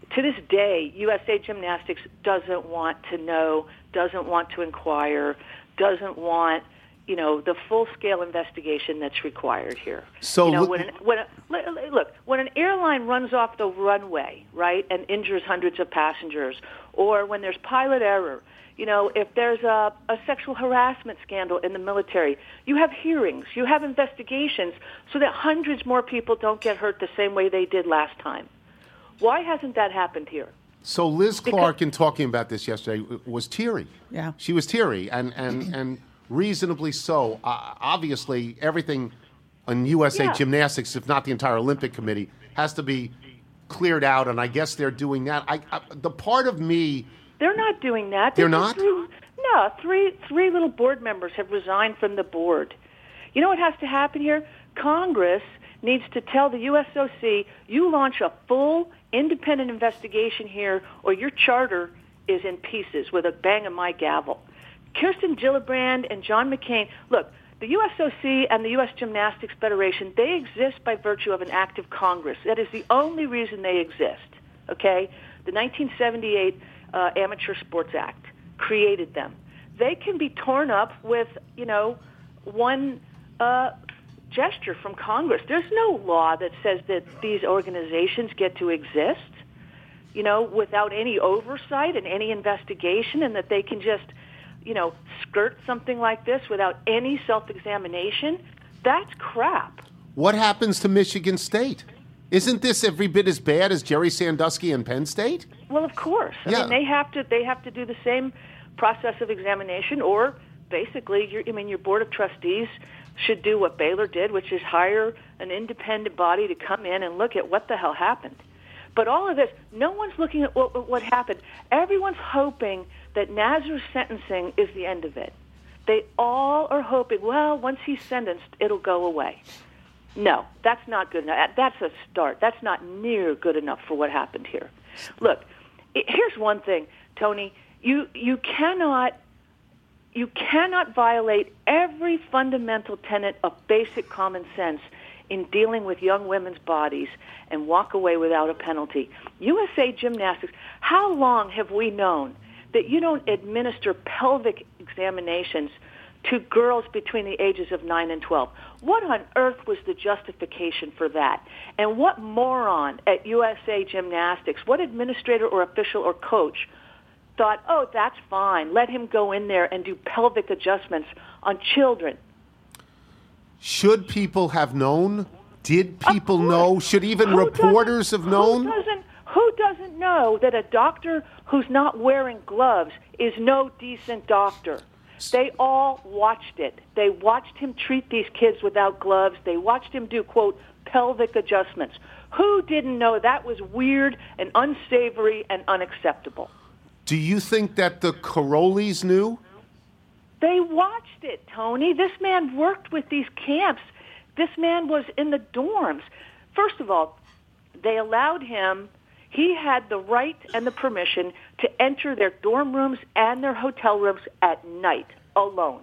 Speaker 8: to this day, U S A Gymnastics doesn't want to know, doesn't want to inquire, doesn't want, you know, the full-scale investigation that's required here.
Speaker 3: So
Speaker 8: you know,
Speaker 3: look,
Speaker 8: when, an, when a, look, when an airline runs off the runway, right, and injures hundreds of passengers, or when there's pilot error, you know, if there's a, a sexual harassment scandal in the military, you have hearings, you have investigations so that hundreds more people don't get hurt the same way they did last time. Why hasn't that happened here?
Speaker 3: So Liz Clark, in talking about this yesterday, was teary.
Speaker 6: Yeah.
Speaker 3: She was teary, and, and, and reasonably so. Uh, obviously, everything on U S A
Speaker 8: Yeah.
Speaker 3: Gymnastics, if not the entire Olympic Committee, has to be cleared out, and I guess they're doing that. I, I, the part of me...
Speaker 8: They're not doing that.
Speaker 3: They're
Speaker 8: They're
Speaker 3: not?
Speaker 8: Three, no, three, three little board members have resigned from the board. You know what has to happen here? Congress needs to tell the U S O C, you launch a full independent investigation here or your charter is in pieces with a bang of my gavel. Kirsten Gillibrand and John McCain, look, the U S O C and the U S Gymnastics Federation, they exist by virtue of an act of Congress. That is the only reason they exist, okay? The nineteen seventy-eight uh, Amateur Sports Act created them. They can be torn up with, you know, one uh, gesture from Congress. There's no law that says that these organizations get to exist, you know, without any oversight and any investigation, and that they can just, you know, skirt something like this without any self-examination. That's crap.
Speaker 3: What happens to Michigan State? Isn't this every bit as bad as Jerry Sandusky and Penn State?
Speaker 8: Well, of course. I
Speaker 3: Yeah.
Speaker 8: mean, they have to. They have to do the same process of examination, or basically, your, I mean, your board of trustees should do what Baylor did, which is hire an independent body to come in and look at what the hell happened. But all of this, no one's looking at what, what happened. Everyone's hoping that Nazar's sentencing is the end of it. They all are hoping, well, once he's sentenced, it'll go away. No, that's not good enough. That's a start. That's not near good enough for what happened here. Look, here's one thing, Tony. You you cannot you cannot violate every fundamental tenet of basic common sense in dealing with young women's bodies and walk away without a penalty. U S A Gymnastics, how long have we known that you don't administer pelvic examinations to girls between the ages of nine and twelve? What on earth was the justification for that? And what moron at U S A Gymnastics, what administrator or official or coach thought, oh, that's fine, let him go in there and do pelvic adjustments on children?
Speaker 3: Should people have known? Did people
Speaker 8: course.
Speaker 3: know? Should even
Speaker 8: Who
Speaker 3: reporters
Speaker 8: doesn't-
Speaker 3: have known?
Speaker 8: Who doesn't, who doesn't know that a doctor who's not wearing gloves is no decent doctor? They all watched it. They watched him treat these kids without gloves. They watched him do, quote, pelvic adjustments. Who didn't know that was weird and unsavory and unacceptable?
Speaker 3: Do you think that the Carollis knew?
Speaker 8: They watched it, Tony. This man worked with these camps. This man was in the dorms. First of all, they allowed him, he had the right and the permission to enter their dorm rooms and their hotel rooms at night alone.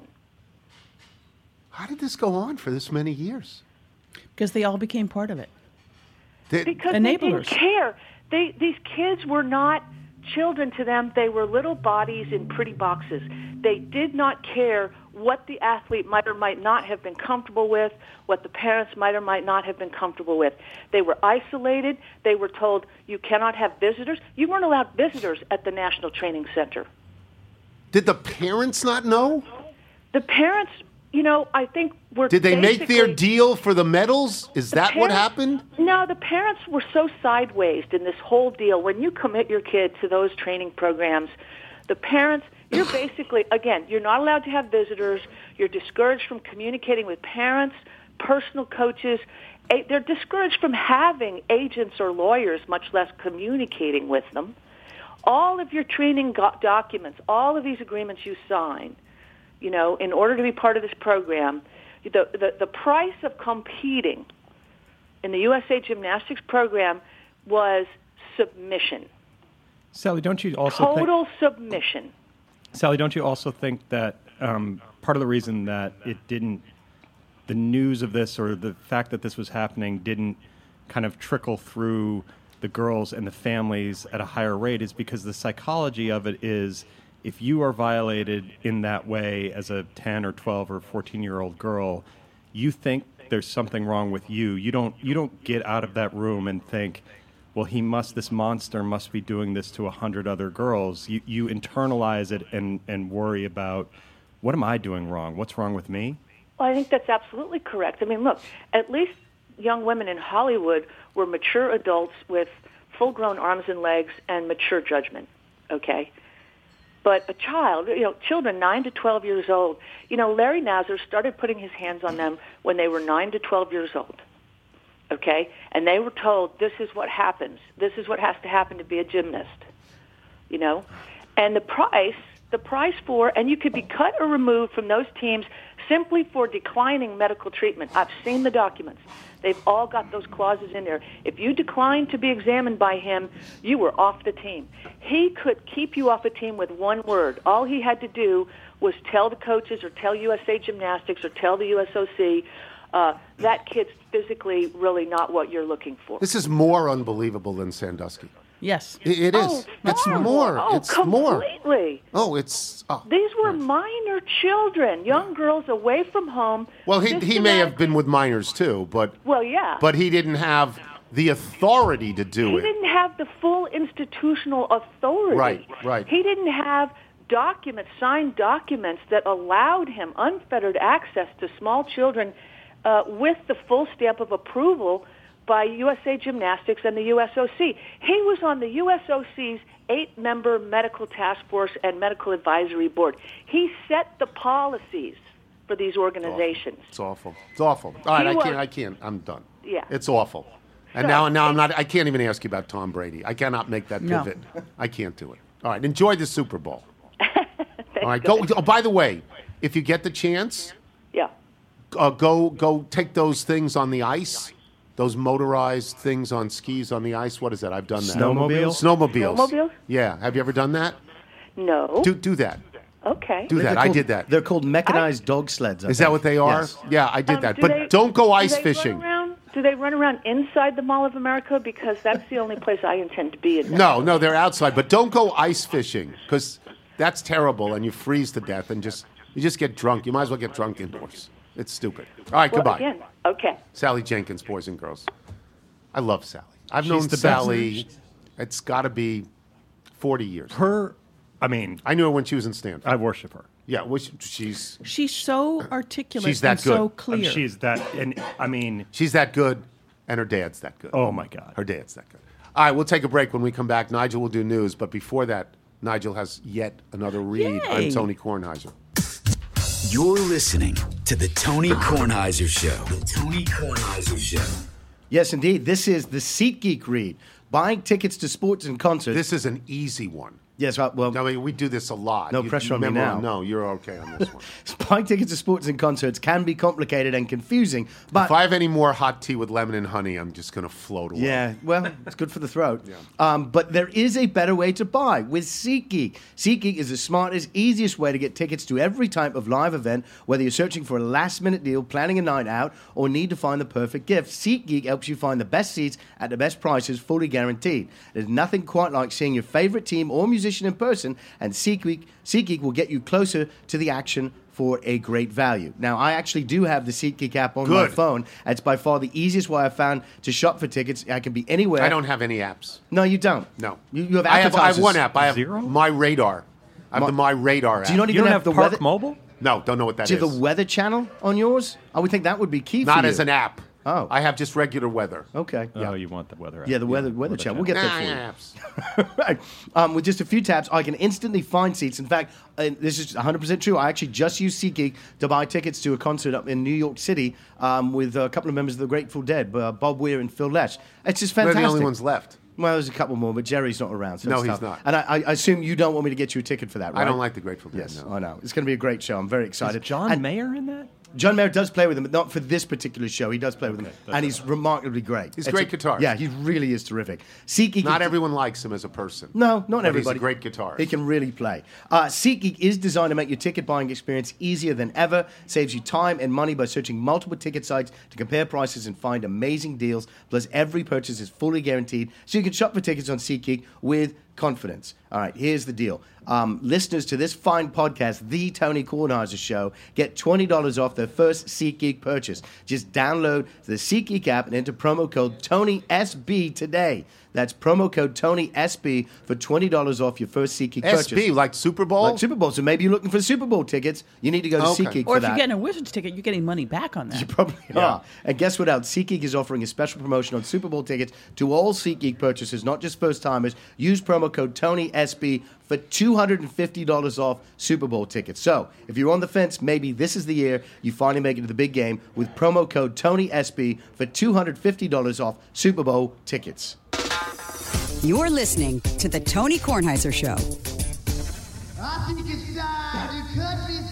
Speaker 3: How did this go on for this many years?
Speaker 6: Because they all became part of it.
Speaker 3: They-
Speaker 8: Because they
Speaker 6: Enablers.
Speaker 8: didn't care. They, these kids were not children to them. They were little bodies in pretty boxes. They did not care what the athlete might or might not have been comfortable with, what the parents might or might not have been comfortable with. They were isolated. They were told, you cannot have visitors. You weren't allowed visitors at the National Training Center.
Speaker 3: Did the parents not know?
Speaker 8: The parents, you know, I think were
Speaker 3: Did they make their
Speaker 8: basically-
Speaker 3: deal for the medals? Is
Speaker 8: The
Speaker 3: that what
Speaker 8: parents-
Speaker 3: happened?
Speaker 8: No, the parents were so sideways in this whole deal. When you commit your kid to those training programs, the parents, you're basically, again, you're not allowed to have visitors. You're discouraged from communicating with parents, personal coaches. A- They're discouraged from having agents or lawyers, much less communicating with them. All of your training go- documents, all of these agreements you sign, you know, in order to be part of this program, the, the, the price of competing in the U S A Gymnastics program was submission.
Speaker 5: Sally, don't you also think,
Speaker 8: Total submission.
Speaker 5: Sally, don't you also think that um, part of the reason that it didn't, the news of this or the fact that this was happening didn't kind of trickle through the girls and the families at a higher rate is because the psychology of it is if you are violated in that way as a ten or twelve or fourteen-year-old girl, you think there's something wrong with you. You don't you don't get out of that room and think, well, he must, this monster must be doing this to a hundred other girls. You you internalize it and, and worry about, what am I doing wrong? What's wrong with me?
Speaker 8: Well, I think that's absolutely correct. I mean, look, at least young women in Hollywood were mature adults with full-grown arms and legs and mature judgment, okay? But a child, you know, children nine to twelve years old, you know, Larry Nassar started putting his hands on them when they were nine to twelve years old, okay? And they were told, this is what happens. This is what has to happen to be a gymnast, you know? And the price, the price for, and you could be cut or removed from those teams simply for declining medical treatment. I've seen the documents. They've all got those clauses in there. If you declined to be examined by him, you were off the team. He could keep you off a team with one word. All he had to do was tell the coaches or tell U S A Gymnastics or tell the U S O C, uh, that kid's physically really not what you're looking for.
Speaker 3: This is more unbelievable than Sandusky.
Speaker 6: Yes.
Speaker 3: It, it is.
Speaker 8: Oh,
Speaker 3: It's
Speaker 8: far
Speaker 3: more.
Speaker 8: Oh,
Speaker 3: It's more.
Speaker 8: completely.
Speaker 3: Oh, it's. Oh.
Speaker 8: These were minor children, young girls away from home.
Speaker 3: Well, he he may have been with minors too, but
Speaker 8: Well, yeah.
Speaker 3: but he didn't have the authority to do
Speaker 8: he
Speaker 3: it.
Speaker 8: didn't have the full institutional authority.
Speaker 3: Right, right.
Speaker 8: He didn't have documents, signed documents that allowed him unfettered access to small children uh, with the full stamp of approval by U S A Gymnastics and the U S O C. He was on the U S O C's eight-member medical task force and medical advisory board. He set the policies for these organizations.
Speaker 3: It's awful. It's awful. All right,
Speaker 8: He
Speaker 3: I
Speaker 8: was-
Speaker 3: can't. I can't. I'm done.
Speaker 8: Yeah.
Speaker 3: It's awful. And
Speaker 8: So,
Speaker 3: now, now I'm not. I can't even ask you about Tom Brady. I cannot make that
Speaker 6: No.
Speaker 3: pivot. I can't do it. All right. Enjoy the Super Bowl. All right.
Speaker 8: God.
Speaker 3: Go. Oh, by the way, if you get the chance,
Speaker 8: Yeah.
Speaker 3: uh, go go take those things on the ice. Those motorized things on skis on the ice. What is that? I've done that.
Speaker 5: Snowmobiles?
Speaker 3: Snowmobiles.
Speaker 8: Snowmobiles?
Speaker 3: Yeah. Have you ever done that?
Speaker 8: No.
Speaker 3: Do do that.
Speaker 8: Okay.
Speaker 3: Do that.
Speaker 7: They're
Speaker 3: I
Speaker 7: called-
Speaker 3: did that.
Speaker 7: They're called mechanized dog sleds. I
Speaker 3: Is that
Speaker 7: think.
Speaker 3: what they are?
Speaker 7: Yes.
Speaker 3: Yeah, I did
Speaker 8: Um,
Speaker 3: that.
Speaker 8: do
Speaker 3: But
Speaker 8: they-
Speaker 3: don't go
Speaker 8: do
Speaker 3: ice
Speaker 8: they
Speaker 3: fishing.
Speaker 8: Run around, do they run around inside the Mall of America? Because that's the only place I intend to be. In
Speaker 3: No, no, they're outside. But don't go ice fishing because that's terrible, and you freeze to death, and just you just get drunk. You might as well get drunk indoors. It's stupid. All right,
Speaker 8: Well,
Speaker 3: goodbye.
Speaker 8: again, okay.
Speaker 3: Sally Jenkins, boys and girls. I love Sally. I've
Speaker 5: She's
Speaker 3: known
Speaker 5: the best.
Speaker 3: Sally. It's got to be forty years.
Speaker 5: Her, I mean,
Speaker 3: I knew her when she was in Stanford.
Speaker 5: I worship her.
Speaker 3: yeah, well, she- she's
Speaker 6: She's so articulate
Speaker 3: She's that
Speaker 6: and so
Speaker 3: good.
Speaker 6: clear.
Speaker 5: Um, she's that, and I mean,
Speaker 3: she's that good, and her dad's that good.
Speaker 5: oh my God.
Speaker 3: Her dad's that good. All right, we'll take a break. When we come back, Nigel will do news. But before that, Nigel has yet another read. I'm
Speaker 6: Yay.
Speaker 3: Tony Kornheiser.
Speaker 4: You're listening to the Tony Kornheiser Show. The Tony Kornheiser Show.
Speaker 7: Yes, indeed. This is the SeatGeek read. Buying tickets to sports and concerts.
Speaker 3: This is an easy one.
Speaker 7: yes, right. Well,
Speaker 3: I mean, we do this a lot.
Speaker 7: No pressure on me
Speaker 3: remember-
Speaker 7: now.
Speaker 3: No, you're okay on this one.
Speaker 7: buying tickets to sports and concerts can be complicated and confusing, but
Speaker 3: If I have any more hot tea with lemon and honey, I'm just going to float away.
Speaker 7: yeah, well, it's good for the throat. Um, but there is a better way to buy with SeatGeek. SeatGeek is the smartest, easiest way to get tickets to every type of live event, whether you're searching for a last-minute deal, planning a night out, or need to find the perfect gift. SeatGeek helps you find the best seats at the best prices, fully guaranteed. There's nothing quite like seeing your favorite team or musician in person, and SeatGeek, SeatGeek will get you closer to the action for a great value. Now, I actually do have the SeatGeek app on my
Speaker 3: Good.
Speaker 7: phone. It's by far the easiest way I've found to shop for tickets. I can be anywhere.
Speaker 3: I don't have any apps.
Speaker 7: No, you don't.
Speaker 3: No.
Speaker 7: You, you have
Speaker 3: I have, I have
Speaker 7: advertisers.
Speaker 3: one app. I have
Speaker 5: Zero?
Speaker 3: My Radar. I have
Speaker 7: My-
Speaker 3: the My Radar app.
Speaker 7: Do you not
Speaker 5: You
Speaker 7: even
Speaker 5: don't
Speaker 7: have,
Speaker 5: have
Speaker 7: the
Speaker 5: Park
Speaker 7: weather?
Speaker 5: Mobile?
Speaker 3: No, don't know what that
Speaker 7: Do
Speaker 3: is.
Speaker 7: you have the weather channel on yours? I would think that would be key for
Speaker 3: Not
Speaker 7: you.
Speaker 3: as an app.
Speaker 7: Oh.
Speaker 3: I have just regular weather.
Speaker 7: Okay.
Speaker 5: Oh, you want the weather?
Speaker 7: Yeah, the
Speaker 5: app.
Speaker 7: weather weather channel. We'll get
Speaker 3: Nah,
Speaker 7: that for you.
Speaker 3: yeah, apps.
Speaker 7: right. Um, with just a few taps, I can instantly find seats. In fact, uh, this is one hundred percent true. I actually just used SeatGeek to buy tickets to a concert up in New York City um, with a couple of members of the Grateful Dead, uh, Bob Weir and Phil Lesh. It's just
Speaker 3: They're
Speaker 7: fantastic.
Speaker 3: the only ones left.
Speaker 7: Well, there's a couple more, but Jerry's not around. So
Speaker 3: No,
Speaker 7: it's
Speaker 3: he's
Speaker 7: tough.
Speaker 3: not.
Speaker 7: And I, I assume you don't want me to get you a ticket for that, right?
Speaker 3: I don't like the Grateful Dead.
Speaker 7: Yes,
Speaker 3: no.
Speaker 7: I know. It's going to be a great show. I'm very
Speaker 5: Is
Speaker 7: excited.
Speaker 5: John
Speaker 7: And-
Speaker 5: Mayer in that?
Speaker 7: John Mayer does play with him, but not for this particular show. He does play with him, and he's remarkably great.
Speaker 3: He's
Speaker 7: It's
Speaker 3: a great guitarist.
Speaker 7: Yeah, he really is terrific. SeatGeek
Speaker 3: Not
Speaker 7: is-
Speaker 3: everyone likes him as a person.
Speaker 7: No, not
Speaker 3: but
Speaker 7: everybody.
Speaker 3: He's a great guitarist.
Speaker 7: He can really play. Uh, SeatGeek is designed to make your ticket buying experience easier than ever. Saves you time and money by searching multiple ticket sites to compare prices and find amazing deals. Plus, every purchase is fully guaranteed, so you can shop for tickets on SeatGeek with confidence. All right, here's the deal. Um, listeners to this fine podcast, The Tony Kornheiser Show, get twenty dollars off their first SeatGeek purchase. Just download the SeatGeek app and enter promo code Tony S B today. That's promo code Tony S B for twenty dollars off your first SeatGeek purchase.
Speaker 3: S B, like Super Bowl?
Speaker 7: Like Super Bowl. So maybe you're looking for Super Bowl tickets. You need to go to
Speaker 3: Okay.
Speaker 7: SeatGeek
Speaker 6: Or
Speaker 7: for
Speaker 6: if
Speaker 7: that.
Speaker 6: you're getting a Wizards ticket, you're getting money back on that.
Speaker 7: You probably are. And guess what else? SeatGeek is offering a special promotion on Super Bowl tickets to all SeatGeek purchases, not just first-timers. Use promo code Tony S B for two hundred fifty dollars off Super Bowl tickets. So, if you're on the fence, maybe this is the year you finally make it to the big game with promo code Tony S B for two hundred fifty dollars off Super Bowl tickets.
Speaker 1: You're listening to The Tony Kornheiser Show.
Speaker 9: I think it's time to cut me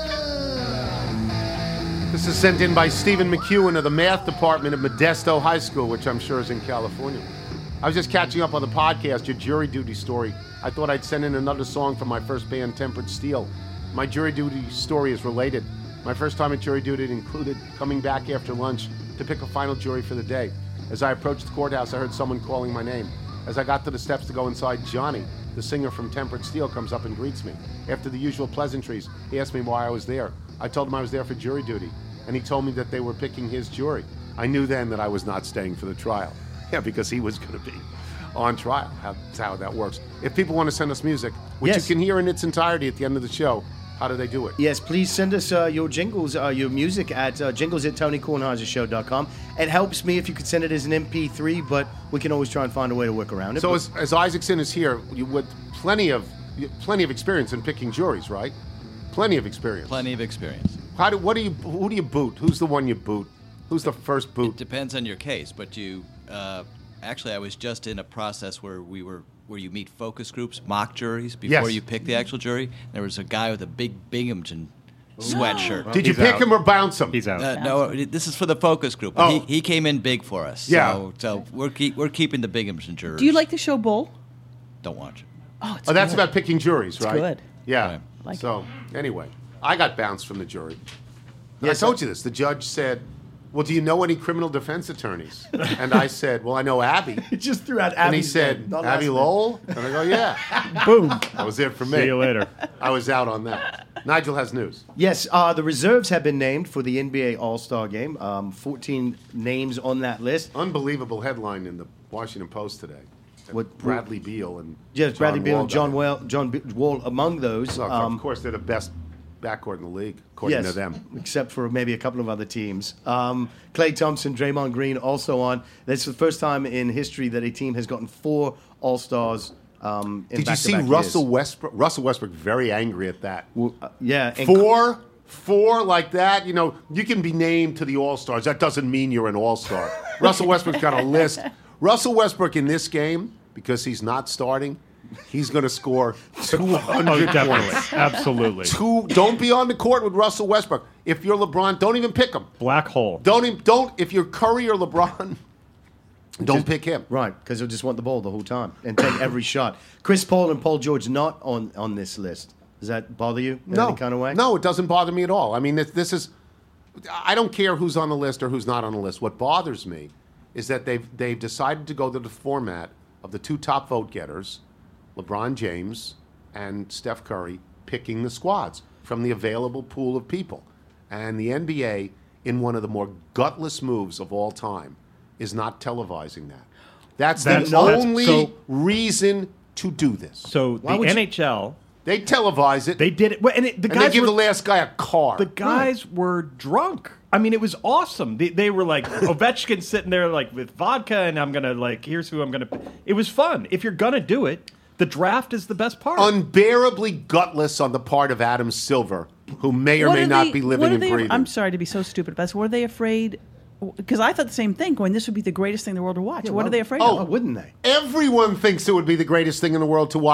Speaker 9: some.
Speaker 3: This is sent in by Stephen McEwen of the math department at Modesto High School, which I'm sure is in California. I was just catching up on the podcast, your jury duty story. I thought I'd send in another song from my first band, Tempered Steel. My jury duty story is related. My first time at jury duty included coming back after lunch to pick a final jury for the day. As I approached the courthouse, I heard someone calling my name. As I got to the steps to go inside, Johnny, the singer from Tempered Steel, comes up and greets me. After the usual pleasantries, he asked me why I was there. I told him I was there for jury duty, and he told me that they were picking his jury. I knew then that I was not staying for the trial. Yeah, because he was going to be on trial. That's how that works. If people want to send us music, which
Speaker 7: Yes.
Speaker 3: you can hear in its entirety at the end of the show, how do they do it?
Speaker 7: Yes, please send us uh, your jingles, uh, your music at uh, jingles at tony kornheiser show dot com. It helps me if you could send it as an M P three, but we can always try and find a way to work around it.
Speaker 3: So
Speaker 7: But-
Speaker 3: as, as Isaacson is here, you with plenty of plenty of experience in picking juries, right? Plenty of experience.
Speaker 10: Plenty of experience.
Speaker 3: How do what do you who do you boot? Who's the one you boot? Who's the first
Speaker 10: It
Speaker 3: boot?
Speaker 10: depends on your case, but you uh, actually, I was just in a process where we were where you meet focus groups, mock juries before
Speaker 3: Yes.
Speaker 10: you pick the actual jury. There was a guy with a big Binghamton sweatshirt.
Speaker 3: Did you
Speaker 5: He's
Speaker 3: pick
Speaker 5: out.
Speaker 3: him or bounce him?
Speaker 5: He's out.
Speaker 10: Uh, no, it- this is for the focus group.
Speaker 3: Oh.
Speaker 10: He, he came in big for us.
Speaker 3: Yeah.
Speaker 10: So, so we're keep, we're keeping the Binghamton jurors.
Speaker 6: Do you like the show Bull?
Speaker 10: Don't watch it.
Speaker 6: Oh, it's
Speaker 3: Oh, that's
Speaker 6: good.
Speaker 3: about picking juries, right?
Speaker 6: good.
Speaker 3: Yeah.
Speaker 10: Right.
Speaker 6: Like
Speaker 3: so anyway, I got bounced from the jury. And
Speaker 7: Yes,
Speaker 3: I told you this. The judge said, "Well, do you know any criminal defense attorneys?" And I said, "Well, I know Abby."
Speaker 7: It just threw out Abby's
Speaker 3: And he
Speaker 7: name,
Speaker 3: said,
Speaker 7: not
Speaker 3: "Abby
Speaker 7: last name.
Speaker 3: Lowell?" And I go, "Yeah."
Speaker 5: Boom.
Speaker 3: That was it for me.
Speaker 5: See you later.
Speaker 3: I was out on that. Nigel has news.
Speaker 7: Yes, uh, the reserves have been named for the N B A All-Star Game. Um, fourteen names on that list.
Speaker 3: Unbelievable headline in the Washington Post today.
Speaker 7: What-
Speaker 3: Bradley Beal and
Speaker 7: Yes, Bradley
Speaker 3: John
Speaker 7: Beal
Speaker 3: Wall
Speaker 7: and John
Speaker 3: got it.
Speaker 7: Wall, John B- Wall among those.
Speaker 3: So,
Speaker 7: Um,
Speaker 3: of course, they're the best backcourt in the league, according
Speaker 7: yes,
Speaker 3: to them.
Speaker 7: except for maybe a couple of other teams. Um, Klay Thompson, Draymond Green also on. That's the first time in history that a team has gotten four All-Stars. Um, in
Speaker 3: Did you see
Speaker 7: back-to-back
Speaker 3: Russell
Speaker 7: years.
Speaker 3: Westbrook? Russell Westbrook very angry at that.
Speaker 7: Well, uh, yeah, and
Speaker 3: Four, four like that. You know, you can be named to the All Stars. That doesn't mean you're an All Star. Russell Westbrook's got a list. Russell Westbrook in this game, because he's not starting, he's going to score two
Speaker 5: Oh,
Speaker 3: hundred
Speaker 5: definitely.
Speaker 3: points.
Speaker 5: Absolutely.
Speaker 3: Two. Don't be on the court with Russell Westbrook. If you're LeBron, don't even pick him.
Speaker 5: Black hole.
Speaker 3: Don't even, don't. If you're Curry or LeBron, don't pick him.
Speaker 7: Right, because he'll just want the ball the whole time and take every shot. Chris Paul and Paul George not on, on this list. Does that bother you in
Speaker 3: No,
Speaker 7: any kind of way?
Speaker 3: no, it doesn't bother me at all. I mean, this, this is. I don't care who's on the list or who's not on the list. What bothers me is that they've they've decided to go to the format of the two top vote getters, LeBron James and Steph Curry, picking the squads from the available pool of people. And the N B A, in one of the more gutless moves of all time, is not televising that. That's,
Speaker 5: That's-
Speaker 3: the
Speaker 5: that's-
Speaker 3: only
Speaker 5: so-
Speaker 3: reason to do this.
Speaker 5: So
Speaker 7: Why
Speaker 5: the
Speaker 7: would you-
Speaker 5: N H L,
Speaker 3: They televise it.
Speaker 5: they did it. Well, and it, the
Speaker 3: and
Speaker 5: guys
Speaker 3: they give
Speaker 5: were,
Speaker 3: the last guy a car.
Speaker 5: the guys were drunk. I mean, it was awesome. They, they were like Ovechkin sitting there like with vodka, and I'm gonna like, here's who I'm gonna. It was fun. If you're gonna do it, the draft is the best part.
Speaker 3: Unbearably gutless on the part of Adam Silver, who may or
Speaker 6: What
Speaker 3: may
Speaker 6: are
Speaker 3: not
Speaker 6: they-
Speaker 3: be
Speaker 6: what
Speaker 3: living
Speaker 6: are
Speaker 3: and
Speaker 6: they-
Speaker 3: breathing.
Speaker 6: I'm sorry to be so stupid about this. Were they afraid? Because I thought the same thing, going, this would be the greatest thing in the world to watch. what
Speaker 7: well,
Speaker 6: are they afraid
Speaker 3: oh,
Speaker 6: of?
Speaker 7: Why wouldn't they?
Speaker 3: Everyone thinks it would be the greatest thing in the world to watch.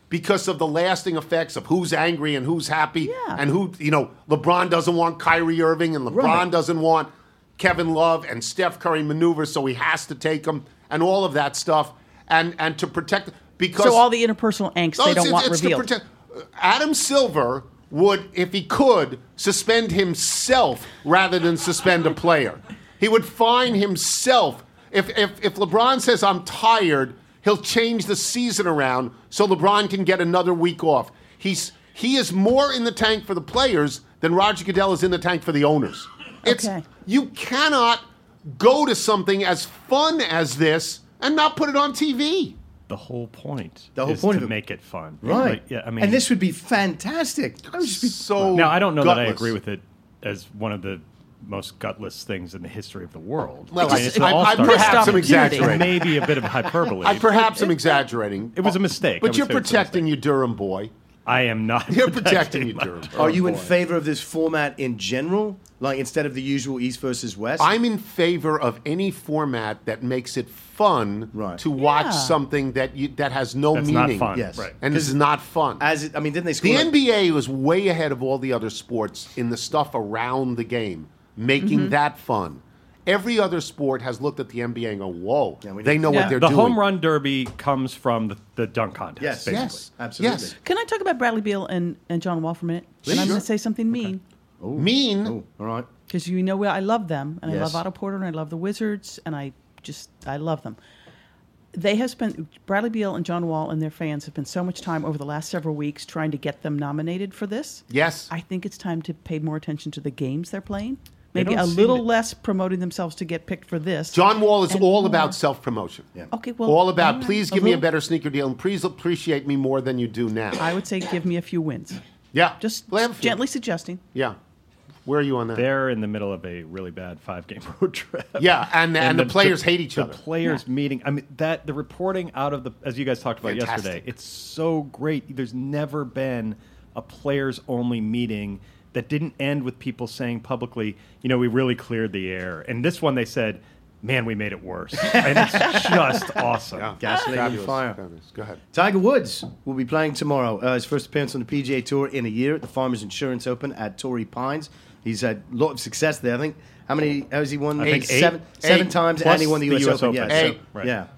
Speaker 3: because of the lasting effects of who's angry and who's happy,
Speaker 6: Yeah.
Speaker 3: and who, you know, LeBron doesn't want Kyrie Irving, and LeBron
Speaker 7: Right.
Speaker 3: doesn't want Kevin Love, and Steph Curry maneuvers, so he has to take them, and all of that stuff, and and to protect because
Speaker 6: So all the interpersonal angst
Speaker 3: No,
Speaker 6: they
Speaker 3: it's-
Speaker 6: don't want
Speaker 3: it's to
Speaker 6: revealed.
Speaker 3: protect- Adam Silver would, if he could, suspend himself rather than suspend a player. He would fine himself. If, if, if LeBron says, I'm tired, he'll change the season around so LeBron can get another week off. He's, he is more in the tank for the players than Roger Goodell is in the tank for the owners. It's,
Speaker 6: Okay.
Speaker 3: You cannot go to something as fun as this and not put it on T V.
Speaker 5: The whole point.
Speaker 7: The whole
Speaker 5: is
Speaker 7: point
Speaker 5: to
Speaker 7: of it.
Speaker 5: make it fun.
Speaker 7: Right.
Speaker 5: Like, yeah. I mean,
Speaker 7: and this would be fantastic. I would just be
Speaker 3: So
Speaker 5: now I don't know that I
Speaker 3: gutless.
Speaker 5: agree with it as one of the most gutless things in the history of the world.
Speaker 3: Well,
Speaker 5: I mean,
Speaker 3: I-
Speaker 5: it's an
Speaker 3: I- I
Speaker 5: all-star
Speaker 3: perhaps
Speaker 5: game.
Speaker 3: am exaggerating.
Speaker 5: Maybe a bit of hyperbole.
Speaker 3: I perhaps am exaggerating.
Speaker 5: It was a mistake. I
Speaker 3: But
Speaker 5: would
Speaker 3: you're
Speaker 5: say it's a
Speaker 3: protecting your Durham boy.
Speaker 5: I am not.
Speaker 3: You're protecting your
Speaker 5: my-
Speaker 3: Durham boy.
Speaker 7: Are you in favor of this format in general? Like instead of the usual East versus West?
Speaker 3: I'm in favor of any format that makes it fun
Speaker 7: Right.
Speaker 3: to watch
Speaker 6: Yeah.
Speaker 3: something that you, that has no
Speaker 5: That's not
Speaker 3: meaning.
Speaker 5: fun.
Speaker 7: Yes.
Speaker 5: Right.
Speaker 3: And this is not fun.
Speaker 7: As it, I mean, didn't they
Speaker 3: The
Speaker 7: score?
Speaker 3: N B A was way ahead of all the other sports in the stuff around the game, making
Speaker 6: Mm-hmm.
Speaker 3: that fun. Every other sport has looked at the N B A and go, whoa,
Speaker 7: Yeah, we
Speaker 3: they
Speaker 7: need-
Speaker 3: know
Speaker 6: Yeah.
Speaker 3: what they're
Speaker 5: The
Speaker 3: doing.
Speaker 5: home run derby comes from the, the dunk contest.
Speaker 7: Yes,
Speaker 5: basically.
Speaker 3: Yes.
Speaker 7: Absolutely.
Speaker 3: Yes.
Speaker 6: Can I talk about Bradley Beal and, and John Wall for a minute? And I'm
Speaker 3: Sure.
Speaker 6: going to say something mean.
Speaker 3: Mean.
Speaker 7: Oh, all right.
Speaker 6: Because you know I love them, and I
Speaker 7: Yes.
Speaker 6: love Otto Porter, and I love the Wizards, and I just I love them. They have spent Bradley Beal and John Wall and their fans have spent so much time over the last several weeks trying to get them nominated for this.
Speaker 3: Yes.
Speaker 6: I think it's time to pay more attention to the games they're playing.
Speaker 5: They
Speaker 6: Maybe
Speaker 5: don't
Speaker 6: a
Speaker 5: seem
Speaker 6: little
Speaker 5: to-
Speaker 6: less promoting themselves to get picked for this.
Speaker 3: John Wall is
Speaker 6: and
Speaker 3: all
Speaker 6: more-
Speaker 3: about self-promotion.
Speaker 7: Yeah.
Speaker 6: Okay, well,
Speaker 3: all about,
Speaker 6: all right.
Speaker 3: please
Speaker 6: A
Speaker 3: give me a
Speaker 6: little-
Speaker 3: better sneaker deal and please appreciate me more than you do now.
Speaker 6: I would say give me a few wins.
Speaker 3: yeah.
Speaker 6: Just
Speaker 3: Well, I have a few.
Speaker 6: gently suggesting.
Speaker 3: Yeah. Where are you on that?
Speaker 5: They're in the middle of a really bad five-game road trip.
Speaker 3: Yeah, and, and, the, players hate each
Speaker 5: the
Speaker 3: other.
Speaker 5: players meeting. I mean, that the reporting out of the, as you guys talked about
Speaker 3: Fantastic.
Speaker 5: yesterday, it's so great. There's never been a players-only meeting that didn't end with people saying publicly, you know, we really cleared the air. And this one, they said, man, we made it worse. And it's just awesome.
Speaker 3: Yeah.
Speaker 7: Gasoline and
Speaker 3: Fabulous,
Speaker 7: fire.
Speaker 3: fabulous. Go ahead.
Speaker 7: Tiger Woods will be playing tomorrow. Uh, his first appearance on the P G A Tour in a year at the Farmers Insurance Open at Torrey Pines. He's had a lot of success there. I think how many has he won?
Speaker 5: I think eight.
Speaker 7: seven, seven
Speaker 3: Eight.
Speaker 7: times,
Speaker 5: Plus
Speaker 7: and he won the,
Speaker 5: the
Speaker 7: U S,
Speaker 5: U S
Speaker 7: Open.
Speaker 5: Open.
Speaker 7: Yeah,
Speaker 3: Eight.
Speaker 7: so-
Speaker 5: Right.
Speaker 7: yeah.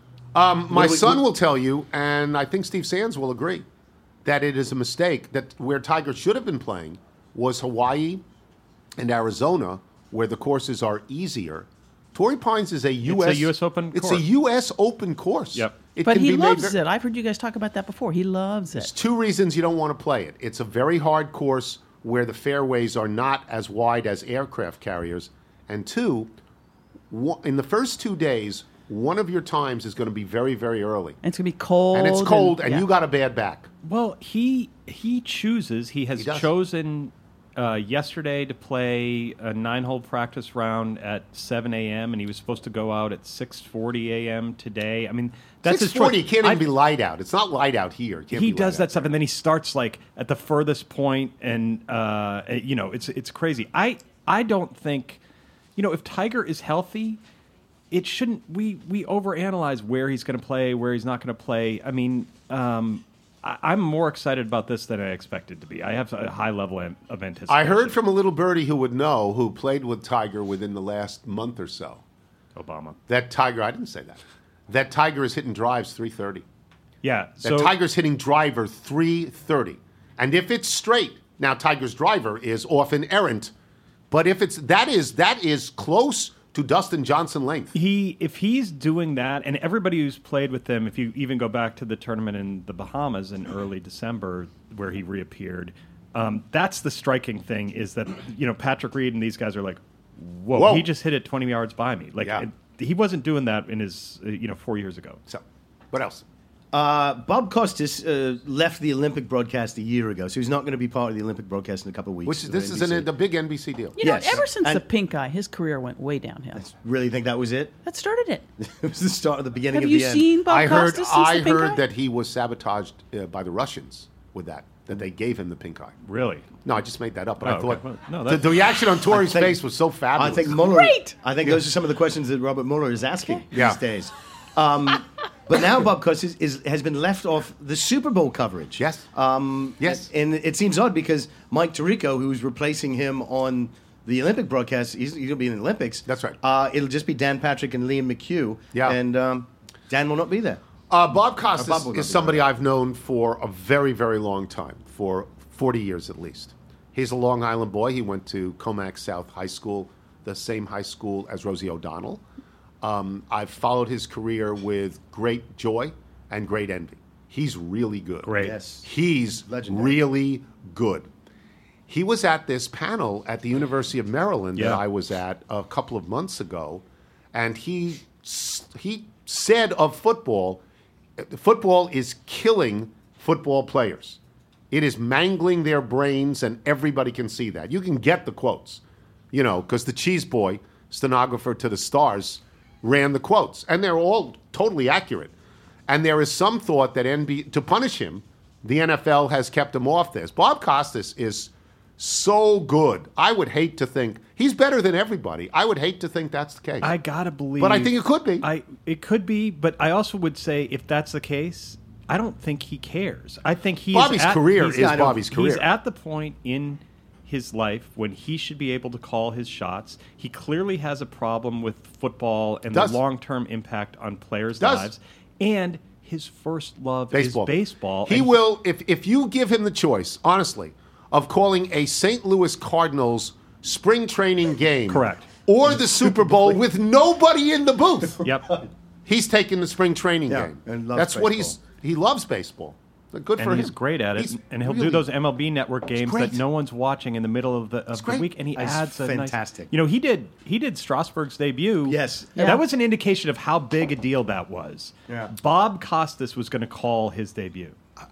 Speaker 3: Um, my
Speaker 7: What do we-
Speaker 3: son
Speaker 7: what-
Speaker 3: will tell you, and I think Steve Sands will agree, that it is a mistake that where Tiger should have been playing was Hawaii and Arizona, where the courses are easier. Torrey Pines is a U S
Speaker 5: a U S Open
Speaker 3: It's
Speaker 5: course.
Speaker 3: a U S Open course.
Speaker 5: Yep.
Speaker 3: It
Speaker 6: But
Speaker 3: can
Speaker 6: he
Speaker 3: be made
Speaker 6: loves
Speaker 3: ver-
Speaker 6: it. I've heard you guys talk about that before. He loves
Speaker 3: There's
Speaker 6: it.
Speaker 3: two reasons you don't want to play it. It's a very hard course where the fairways are not as wide as aircraft carriers. And two, one, in the first two days, one of your times is going to be very, very early.
Speaker 6: And it's going to be cold.
Speaker 3: And it's cold, and
Speaker 6: yeah.
Speaker 3: you got a bad back.
Speaker 5: Well, he he chooses. He has
Speaker 3: He does.
Speaker 5: chosen uh, yesterday to play a nine-hole practice round at seven a.m. and he was supposed to go out at six forty a.m. today. I mean, that's his
Speaker 3: six forty,
Speaker 5: choice.
Speaker 3: it can't even
Speaker 5: I-
Speaker 3: be light out. It's not light out here. It can't
Speaker 5: He
Speaker 3: be
Speaker 5: does
Speaker 3: light
Speaker 5: that
Speaker 3: out.
Speaker 5: stuff, and then he starts like at the furthest point, and uh, you know, it's it's crazy. I I don't think, you know, if Tiger is healthy, it shouldn't. We we overanalyze where he's going to play, where he's not going to play. I mean, um, I, I'm more excited about this than I expected to be. I have a high level of of anticipation.
Speaker 3: I heard from a little birdie who would know, who played with Tiger within the last month or so,
Speaker 5: Obama.
Speaker 3: that Tiger, I didn't say that, that Tiger is hitting drives three thirty.
Speaker 5: Yeah,
Speaker 3: That
Speaker 5: so
Speaker 3: Tiger's hitting driver three thirty. And if it's straight, now Tiger's driver is often errant, but if it's, that is, that is close to Dustin Johnson length.
Speaker 5: he if he's doing that, and everybody who's played with him, if you even go back to the tournament in the Bahamas in early December where he reappeared, um, that's the striking thing is that, you know, Patrick Reed and these guys are like, whoa,
Speaker 3: Whoa.
Speaker 5: he just hit it twenty yards by me. Like
Speaker 3: Yeah.
Speaker 5: it, he wasn't doing that in his uh, you know four years ago.
Speaker 3: So, what else?
Speaker 7: Uh, Bob Costas uh, left the Olympic broadcast a year ago, so he's not going to be part of the Olympic broadcast in a couple of weeks.
Speaker 3: Which is,
Speaker 7: with
Speaker 3: this is
Speaker 7: N B C.
Speaker 3: an, a big N B C deal.
Speaker 6: You know,
Speaker 7: Yes.
Speaker 6: ever since
Speaker 7: And-
Speaker 6: the pink eye, his career went way downhill.
Speaker 7: Really think that was it?
Speaker 6: That started it.
Speaker 7: It was the start of the beginning
Speaker 6: Have
Speaker 7: of
Speaker 6: you
Speaker 7: the end.
Speaker 6: seen Bob
Speaker 3: I heard,
Speaker 6: Costas since
Speaker 3: I
Speaker 6: the pink
Speaker 3: heard
Speaker 6: eye?
Speaker 3: that he was sabotaged uh, by the Russians with that, that they gave him the pink eye.
Speaker 5: Really?
Speaker 3: No, I just made that up, but
Speaker 5: Oh,
Speaker 3: I
Speaker 5: okay.
Speaker 3: thought
Speaker 5: Well, no,
Speaker 3: the,
Speaker 5: that's-
Speaker 3: the reaction on Tory's
Speaker 7: think-
Speaker 3: face was so fabulous.
Speaker 7: I think Mueller.
Speaker 6: Great!
Speaker 7: I think those are some of the questions that Robert Mueller is asking
Speaker 3: Yeah.
Speaker 7: these days. Um, But now Bob Costas is, has been left off the Super Bowl coverage.
Speaker 3: Yes.
Speaker 7: Um,
Speaker 3: Yes.
Speaker 7: And it seems odd because Mike Tirico, who's replacing him on the Olympic broadcast, he's, he's going to be in the Olympics.
Speaker 3: That's right.
Speaker 7: Uh, it'll just be Dan Patrick and Liam McHugh.
Speaker 3: Yeah.
Speaker 7: And um, Dan will not be there.
Speaker 3: Uh, Bob Costas
Speaker 7: Bob will not
Speaker 3: is
Speaker 7: be
Speaker 3: somebody I've known for a very, very long time, for forty years at least. He's a Long Island boy. He went to Comac South High School, the same high school as Rosie O'Donnell. Um, I've followed his career with great joy and great envy. He's really good.
Speaker 5: Great.
Speaker 7: Yes.
Speaker 3: He's
Speaker 7: Legendary.
Speaker 3: really good. He was at this panel at the University of Maryland
Speaker 5: Yeah.
Speaker 3: that I was at a couple of months ago, and he he said of football, football is killing football players. It is mangling their brains, and everybody can see that. You can get the quotes, you know, because the cheese boy, stenographer to the Stars, ran the quotes, and they're all totally accurate. And there is some thought that N B A, to punish him, the N F L has kept him off this. Bob Costas is so good. I would hate to think he's better than everybody. I would hate to think that's the case.
Speaker 5: I gotta believe,
Speaker 3: But I think it could be.
Speaker 5: I it could be, but I also would say if that's the case, I don't think he cares. I think he's
Speaker 3: Bobby's
Speaker 5: at,
Speaker 3: career
Speaker 5: he's-
Speaker 3: is
Speaker 5: I don't-
Speaker 3: Bobby's
Speaker 5: He's
Speaker 3: career.
Speaker 5: at the point in his life when he should be able to call his shots. He clearly has a problem with football and
Speaker 3: Does.
Speaker 5: the long-term impact on players'
Speaker 3: Does.
Speaker 5: lives. And his first love
Speaker 3: baseball.
Speaker 5: is baseball.
Speaker 3: He
Speaker 5: and
Speaker 3: will, if, if you give him the choice, honestly, of calling a Saint Louis Cardinals spring training game.
Speaker 5: Correct.
Speaker 3: Or the Super Bowl with nobody in the booth.
Speaker 5: Yep.
Speaker 3: He's taking the spring training
Speaker 7: Yeah,
Speaker 3: game.
Speaker 7: and loves
Speaker 3: That's what
Speaker 7: baseball.
Speaker 3: he's, he loves baseball. Good for
Speaker 5: and
Speaker 3: him.
Speaker 5: he's great at it,
Speaker 3: He's
Speaker 5: and he'll
Speaker 3: really-
Speaker 5: do those M L B Network games
Speaker 3: great.
Speaker 5: that no one's watching in the middle of the of the
Speaker 3: great.
Speaker 5: week, and he
Speaker 7: It's
Speaker 5: adds a nice-
Speaker 7: fantastic.
Speaker 5: you know, he did he did Strasburg's debut.
Speaker 7: Yes.
Speaker 6: Yeah.
Speaker 5: That was an indication of how big a deal that was.
Speaker 7: Yeah.
Speaker 5: Bob Costas was going to call his debut.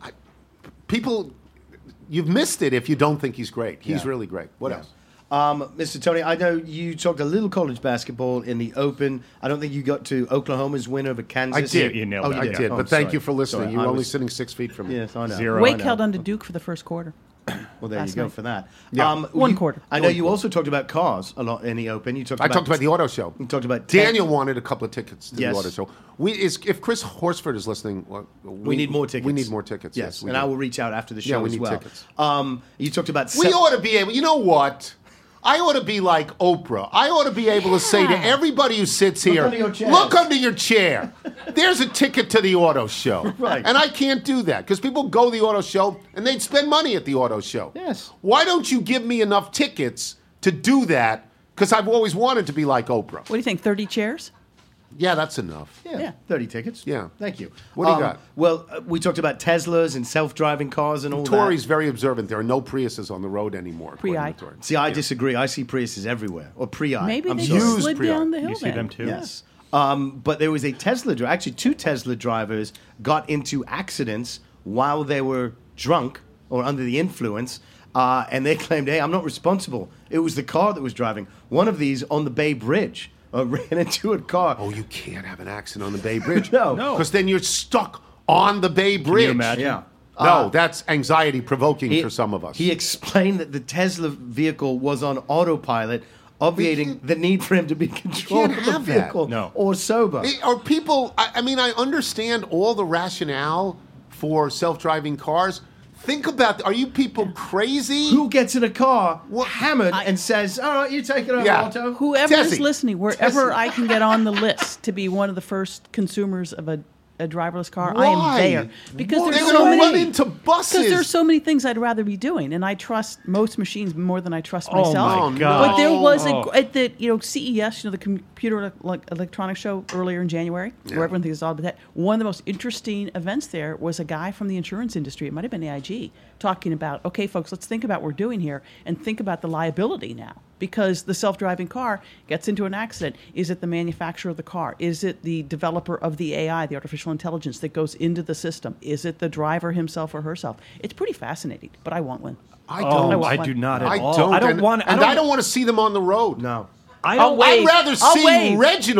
Speaker 3: People, you've missed it if you don't think he's great. He's
Speaker 7: Yeah.
Speaker 3: really great. What
Speaker 7: Yeah.
Speaker 3: else?
Speaker 7: Um, Mister Tony, I know you talked a little college basketball in the Open. I don't think you got to Oklahoma's win over Kansas.
Speaker 3: I did.
Speaker 5: You- you nailed
Speaker 7: oh,
Speaker 5: it.
Speaker 7: you
Speaker 3: I
Speaker 7: did.
Speaker 3: did.
Speaker 7: Oh,
Speaker 3: but thank
Speaker 7: sorry.
Speaker 3: you for listening.
Speaker 7: Sorry,
Speaker 3: you were
Speaker 7: I
Speaker 3: only
Speaker 7: was-
Speaker 3: sitting six feet from me.
Speaker 7: Yes, I know.
Speaker 5: Zero.
Speaker 6: Wake
Speaker 7: I know.
Speaker 6: held on to Duke for the first quarter.
Speaker 7: Well, there
Speaker 6: last
Speaker 7: you go
Speaker 6: night.
Speaker 7: for that.
Speaker 3: Yeah.
Speaker 7: Um,
Speaker 6: One
Speaker 7: you-
Speaker 6: quarter.
Speaker 7: I know
Speaker 3: One
Speaker 7: you
Speaker 3: quarter.
Speaker 7: also talked about cars a lot in the Open. You talked.
Speaker 3: I
Speaker 7: about
Speaker 3: talked about the auto show.
Speaker 7: You talked about
Speaker 3: Daniel wanted a couple of tickets to
Speaker 7: Yes.
Speaker 3: the auto show. We is if Chris Horsford is listening, well, we,
Speaker 7: We need more tickets.
Speaker 3: We need more tickets.
Speaker 7: Yes,
Speaker 3: Yes, we
Speaker 7: and
Speaker 3: do.
Speaker 7: I will reach out after the
Speaker 3: Yeah,
Speaker 7: show
Speaker 3: we
Speaker 7: as
Speaker 3: need
Speaker 7: well.
Speaker 3: tickets.
Speaker 7: Um, you talked about.
Speaker 3: We
Speaker 7: se-
Speaker 3: ought to be able. You know what? I ought to be like Oprah. I ought to be able to say to everybody who sits
Speaker 7: Look
Speaker 3: here,
Speaker 7: under your chairs.
Speaker 3: look under your chair. There's a ticket to the auto show.
Speaker 7: Right.
Speaker 3: And I can't do that because people go to the auto show and they'd spend money at the auto show.
Speaker 7: Yes.
Speaker 3: Why don't you give me enough tickets to do that? Because I've always wanted to be like Oprah.
Speaker 6: What do you think? thirty chairs?
Speaker 3: Yeah, that's enough.
Speaker 7: Yeah,
Speaker 6: Yeah.
Speaker 7: thirty tickets.
Speaker 3: Yeah.
Speaker 7: Thank you.
Speaker 3: What do you
Speaker 7: Um,
Speaker 3: got?
Speaker 7: Well, uh, we talked about Teslas and self-driving cars and all
Speaker 3: Tori's
Speaker 7: that.
Speaker 3: very observant. There are no Priuses on the road anymore. according
Speaker 6: Pre-I.
Speaker 3: to Tori.
Speaker 7: See, I disagree. I see Priuses everywhere, or pre-I.
Speaker 6: Maybe
Speaker 7: I'm
Speaker 6: they
Speaker 7: sorry.
Speaker 6: just
Speaker 3: Used
Speaker 6: slid
Speaker 3: Prius.
Speaker 6: down the hill.
Speaker 5: You see
Speaker 6: then.
Speaker 5: them too?
Speaker 7: Yes. Um, but there was a Tesla, dri- actually two Tesla drivers got into accidents while they were drunk or under the influence, uh, and they claimed, hey, I'm not responsible. It was the car that was driving. One of these on the Bay Bridge uh, ran into a car.
Speaker 3: Oh, you can't have an accident on the Bay Bridge.
Speaker 7: No.
Speaker 5: No.
Speaker 3: Because then you're stuck on the Bay Bridge.
Speaker 5: imagine?
Speaker 7: Yeah.
Speaker 3: No,
Speaker 7: Uh,
Speaker 3: that's anxiety provoking
Speaker 7: He-
Speaker 3: for some of us.
Speaker 7: He explained that the Tesla vehicle was on autopilot, obviating the need for him to be controlled
Speaker 3: can't
Speaker 7: of the
Speaker 3: have that.
Speaker 7: vehicle
Speaker 5: No.
Speaker 7: or sober.
Speaker 3: Eh, Are people, I, I mean, I understand all the rationale for self driving cars. Think about, are you people crazy?
Speaker 7: Who gets in a car
Speaker 3: What-
Speaker 7: hammered
Speaker 6: I-
Speaker 7: and says, all right, you take it over,
Speaker 3: Yeah.
Speaker 7: Alto?
Speaker 6: Whoever
Speaker 3: Tessie.
Speaker 6: is listening, wherever
Speaker 3: Tessie.
Speaker 6: I can get on the list to be one of the first consumers of a, a driverless car, I
Speaker 3: Why?
Speaker 6: am there. Because
Speaker 3: Well,
Speaker 6: there's
Speaker 3: they're
Speaker 6: so
Speaker 3: gonna
Speaker 6: many,
Speaker 3: run into buses.
Speaker 6: Because there's so many things I'd rather be doing, and I trust most machines more than I trust
Speaker 5: Oh,
Speaker 6: myself.
Speaker 5: my God.
Speaker 6: But there was
Speaker 5: Oh.
Speaker 6: a at the you know C E S, you know the Computer Ele- Electronics Show earlier in January, where everyone thinks it's all about that. One of the most interesting events there was a guy from the insurance industry. It might have been A I G talking about, okay, folks, let's think about what we're doing here and think about the liability now. Because the self-driving car gets into an accident. Is it the manufacturer of the car? Is it the developer of the A I, the artificial intelligence that goes into the system? Is it the driver himself or herself? It's pretty fascinating, but I want one.
Speaker 3: I
Speaker 5: Oh,
Speaker 3: don't.
Speaker 5: I,
Speaker 6: want
Speaker 5: do
Speaker 6: one.
Speaker 5: not at
Speaker 3: I
Speaker 5: all.
Speaker 3: don't.
Speaker 5: I don't
Speaker 3: and,
Speaker 5: want. I
Speaker 3: and
Speaker 5: don't,
Speaker 3: I don't want to see them on the road.
Speaker 7: No.
Speaker 5: I
Speaker 6: I'll
Speaker 5: don't.
Speaker 6: wait.
Speaker 3: I'd rather
Speaker 6: I'll
Speaker 3: see
Speaker 6: wave.
Speaker 3: Reginald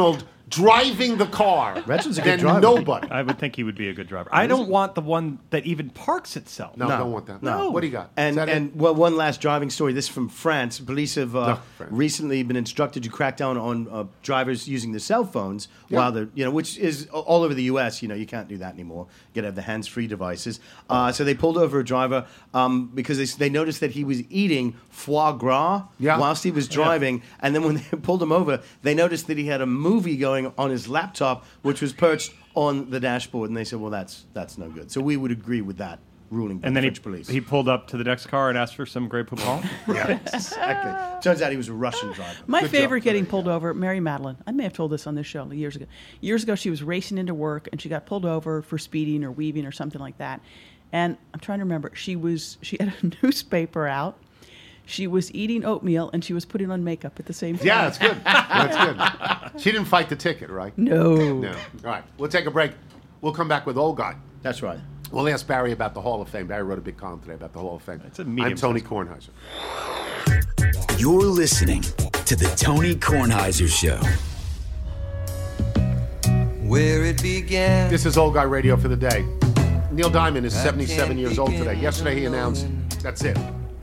Speaker 3: driving the car
Speaker 7: Reginald's a good
Speaker 3: than
Speaker 7: driver.
Speaker 3: nobody.
Speaker 5: I would think he would be a good driver. I don't want the one that even parks itself.
Speaker 3: No, don't want that.
Speaker 7: No.
Speaker 3: What do you got? Is
Speaker 7: And
Speaker 3: that it?
Speaker 7: and well, one last driving story. This is from France. Police have uh,
Speaker 3: No, France.
Speaker 7: recently been instructed to crack down on uh, drivers using their cell phones
Speaker 3: Yeah.
Speaker 7: while they're, you know, which is a- all over the U S. You know, you can't do that anymore. You got to have the hands-free devices. Uh, so they pulled over a driver um, because they, they noticed that he was eating foie gras
Speaker 3: Yeah.
Speaker 7: whilst he was driving. And then when they pulled him over, they noticed that he had a movie going on his laptop, which was perched on the dashboard. And they said, well, that's that's no good. So we would agree with that ruling by
Speaker 5: And
Speaker 7: the
Speaker 5: then he,
Speaker 7: French police.
Speaker 5: he pulled up to the next car and asked for some Grey Poupon.
Speaker 7: Yeah, exactly. Turns out he was a Russian driver.
Speaker 6: My
Speaker 3: Good
Speaker 6: favorite
Speaker 3: job.
Speaker 6: getting pulled over, Mary Madeline. I may have told this on this show years ago. Years ago, she was racing into work and she got pulled over for speeding or weaving or something like that. And I'm trying to remember. She was she had a newspaper out. She was eating oatmeal and she was putting on makeup at the same time.
Speaker 3: Yeah, that's good. That's good. She didn't fight the ticket, right?
Speaker 6: No.
Speaker 3: No. All right. We'll take a break. We'll come back with Old Guy.
Speaker 7: That's right.
Speaker 3: We'll ask Barry about the Hall of Fame. Barry wrote a big column today about the Hall of Fame.
Speaker 5: It's a medium
Speaker 3: I'm Tony
Speaker 5: size.
Speaker 3: Kornheiser.
Speaker 4: You're listening to the Tony Kornheiser Show.
Speaker 11: Where it began.
Speaker 3: This is Old Guy Radio for the day. Neil Diamond is seventy-seven years old today. Yesterday he announced that's it.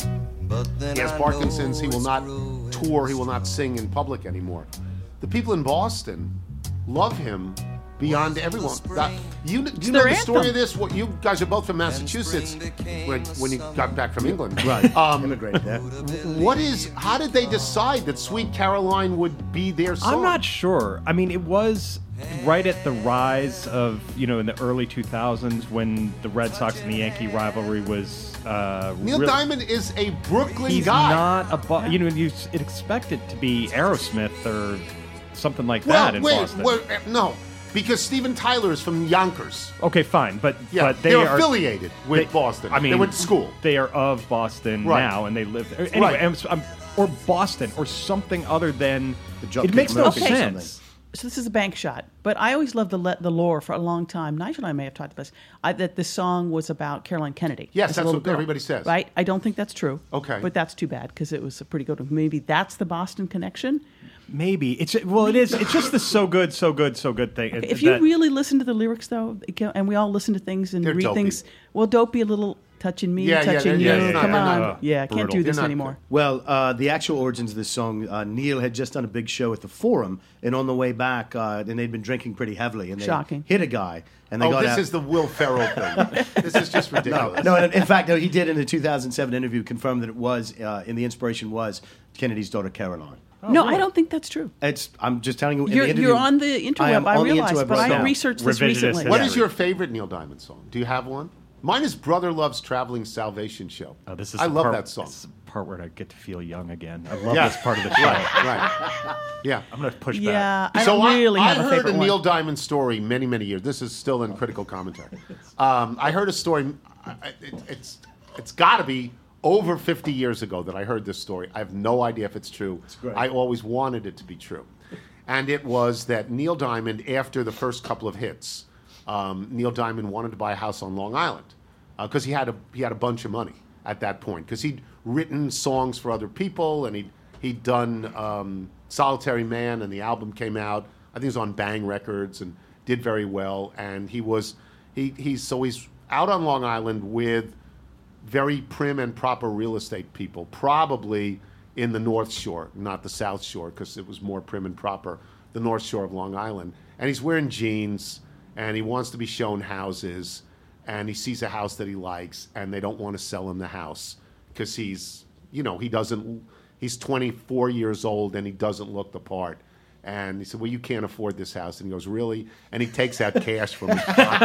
Speaker 3: He has Parkinson's. He will not tour. He will not sing in public anymore. The people in Boston love him beyond everyone. That, you do you know
Speaker 6: their
Speaker 3: the story
Speaker 6: anthem.
Speaker 3: of this? What, you guys are both from Massachusetts when, when you got back from England.
Speaker 7: Right.
Speaker 3: Um,
Speaker 7: Immigrated there.
Speaker 3: what is? How did they decide that Sweet Caroline would be their song?
Speaker 5: I'm not sure. I mean, it was right at the rise of, you know, in the early two thousands when the Red Sox and the Yankee rivalry was uh,
Speaker 3: Neil
Speaker 5: really-
Speaker 3: Diamond is a Brooklyn
Speaker 5: He's
Speaker 3: guy.
Speaker 5: not a, bo- you know, you s- expect it to be Aerosmith or something like
Speaker 3: well,
Speaker 5: that in
Speaker 3: wait,
Speaker 5: Boston.
Speaker 3: wait, uh, no, because Steven Tyler is from Yonkers.
Speaker 5: Okay, fine, but
Speaker 3: Yeah,
Speaker 5: but they
Speaker 3: they're
Speaker 5: are
Speaker 3: affiliated with
Speaker 5: they-
Speaker 3: Boston.
Speaker 5: I mean,
Speaker 3: they went to school.
Speaker 5: They are of Boston
Speaker 3: Right.
Speaker 5: now, and they live there. Anyway,
Speaker 3: Right.
Speaker 5: I'm, I'm, or Boston, or something other than.
Speaker 7: The Dropkick
Speaker 5: It makes no
Speaker 7: Murphys or
Speaker 5: sense.
Speaker 6: So this is a bank shot, but I always loved the le- the lore for a long time. Nigel and I may have talked about this. I, that this song was about Caroline Kennedy.
Speaker 3: Yes,
Speaker 6: as a
Speaker 3: that's
Speaker 6: little
Speaker 3: what
Speaker 6: girl,
Speaker 3: everybody says.
Speaker 6: Right? I don't think that's true.
Speaker 3: Okay.
Speaker 6: But that's too bad because it was a pretty good one. Maybe that's the Boston connection.
Speaker 5: Maybe it's well, it is. It's just the so good, so good, so good thing.
Speaker 6: Okay,
Speaker 5: It-
Speaker 6: if you
Speaker 5: that-
Speaker 6: really listen to the lyrics, though, it can- and we all listen to things and
Speaker 3: They're
Speaker 6: read
Speaker 3: dopey.
Speaker 6: things, well, don't be a little touching me,
Speaker 3: Yeah, yeah,
Speaker 6: touching
Speaker 3: yeah,
Speaker 6: you.
Speaker 3: yeah,
Speaker 6: Come
Speaker 3: yeah,
Speaker 6: on.
Speaker 3: they're not-
Speaker 6: yeah, I can't
Speaker 5: brutal.
Speaker 6: do this
Speaker 3: They're not
Speaker 6: anymore.
Speaker 7: Well, uh, the actual origins of this song, uh, Neil had just done a big show at the Forum, and on the way back, uh, and they'd been drinking pretty heavily, and they
Speaker 6: Shocking.
Speaker 7: hit a guy, and they
Speaker 3: Oh,
Speaker 7: got
Speaker 3: this
Speaker 7: out.
Speaker 3: is the Will Ferrell thing. This is just ridiculous.
Speaker 7: No, in in fact, no. He did in the two thousand seven interview confirm that it was, uh, and the inspiration was Kennedy's daughter Caroline.
Speaker 6: no, I don't think that's true.
Speaker 7: It's. I'm just telling you. in
Speaker 6: You're,
Speaker 7: the interview,
Speaker 6: you're on the interweb,
Speaker 7: am
Speaker 6: I,
Speaker 7: on the
Speaker 6: realize,
Speaker 7: interweb
Speaker 6: but
Speaker 7: right
Speaker 6: I
Speaker 7: now.
Speaker 6: researched this
Speaker 5: Revisionist
Speaker 6: recently.
Speaker 3: What
Speaker 5: Yeah.
Speaker 3: is your favorite Neil Diamond song? Do you have one? Mine is Brother Loves Traveling Salvation Show.
Speaker 5: Oh, this is
Speaker 3: I
Speaker 5: the
Speaker 3: love
Speaker 5: part,
Speaker 3: that song.
Speaker 5: This is the part where I get to feel young again. I love
Speaker 3: Yeah.
Speaker 5: this part of the show.
Speaker 3: Right, right. Yeah.
Speaker 5: I'm going to push
Speaker 6: Yeah,
Speaker 5: back.
Speaker 6: I
Speaker 3: so
Speaker 6: don't really
Speaker 3: I,
Speaker 6: have
Speaker 3: I
Speaker 6: a
Speaker 3: heard
Speaker 6: favorite
Speaker 3: a Neil
Speaker 6: one.
Speaker 3: Diamond story many, many years. This is still in critical commentary. Um, I heard a story. I- I- It, it's it's got to be over fifty years ago that I heard this story. I have no idea if it's true.
Speaker 7: great.
Speaker 3: I always wanted it to be true, and it was that Neil Diamond, after the first couple of hits, um, Neil Diamond wanted to buy a house on Long Island because he had a he had a bunch of money at that point because he'd written songs for other people and he'd he'd done um, Solitary Man, and the album came out. I think it was on Bang Records and did very well. And he was he he's so he's out on Long Island with very prim and proper real estate people, probably in the North Shore, not the South Shore, because it was more prim and proper, the North Shore of Long Island. And he's wearing jeans, and he wants to be shown houses, and he sees a house that he likes, and they don't want to sell him the house because he's, you know, he doesn't, he's twenty-four years old, and he doesn't look the part. And he said, well, you can't afford this house. And he goes, really? And he takes out cash from his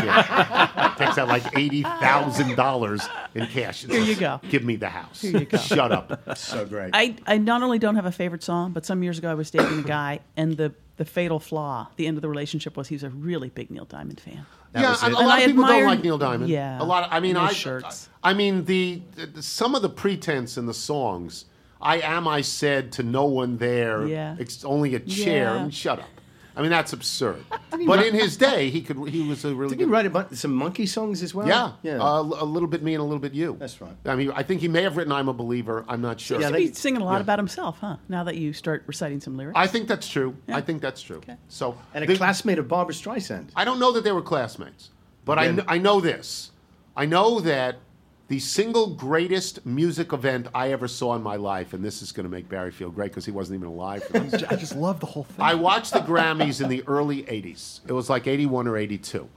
Speaker 3: pocket. Takes out like eighty thousand dollars in cash. And
Speaker 6: Here you
Speaker 3: says,
Speaker 6: go.
Speaker 3: Give me the house.
Speaker 6: Here you go.
Speaker 3: Shut up.
Speaker 7: So great.
Speaker 6: I, I not only don't have a favorite song, but some years ago I was dating a guy, and the, the fatal flaw, the end of the relationship was he was a really big Neil Diamond fan.
Speaker 7: That
Speaker 3: yeah,
Speaker 7: was
Speaker 3: and
Speaker 7: it.
Speaker 3: a
Speaker 6: And
Speaker 3: lot
Speaker 6: I
Speaker 3: of people don't
Speaker 6: admired-
Speaker 3: like Neil Diamond.
Speaker 6: Yeah.
Speaker 3: A lot. Of, I mean,
Speaker 6: And
Speaker 3: I,
Speaker 6: his shirts.
Speaker 3: I mean, the, the some of the pretense in the songs. I am. I said to no one there.
Speaker 6: Yeah.
Speaker 3: It's only a chair.
Speaker 6: Yeah.
Speaker 3: And shut up. I mean, that's absurd. But in his day, he could. He was a really
Speaker 7: Did
Speaker 3: good.
Speaker 7: he write about some monkey songs as well?
Speaker 3: Yeah,
Speaker 7: yeah.
Speaker 3: Uh, a little bit me and a little bit you.
Speaker 7: That's right.
Speaker 3: I mean, I think he may have written "I'm a Believer." I'm not sure.
Speaker 6: Seems to be singing a lot
Speaker 3: yeah.
Speaker 6: about himself, huh? Now that you start reciting some lyrics.
Speaker 3: I think that's true.
Speaker 6: Yeah.
Speaker 3: I think that's true.
Speaker 6: Okay.
Speaker 3: So,
Speaker 7: And a
Speaker 3: the-
Speaker 7: classmate of Barbara Streisand.
Speaker 3: I don't know that they were classmates, but I,
Speaker 7: Again.
Speaker 3: kn- I know this. I know that the single greatest music event I ever saw in my life, and this is going to make Barry feel great because he wasn't even alive for this.
Speaker 5: I just love the whole thing.
Speaker 3: I watched the Grammys in the early eighties. It was like eighty-one or eighty-two.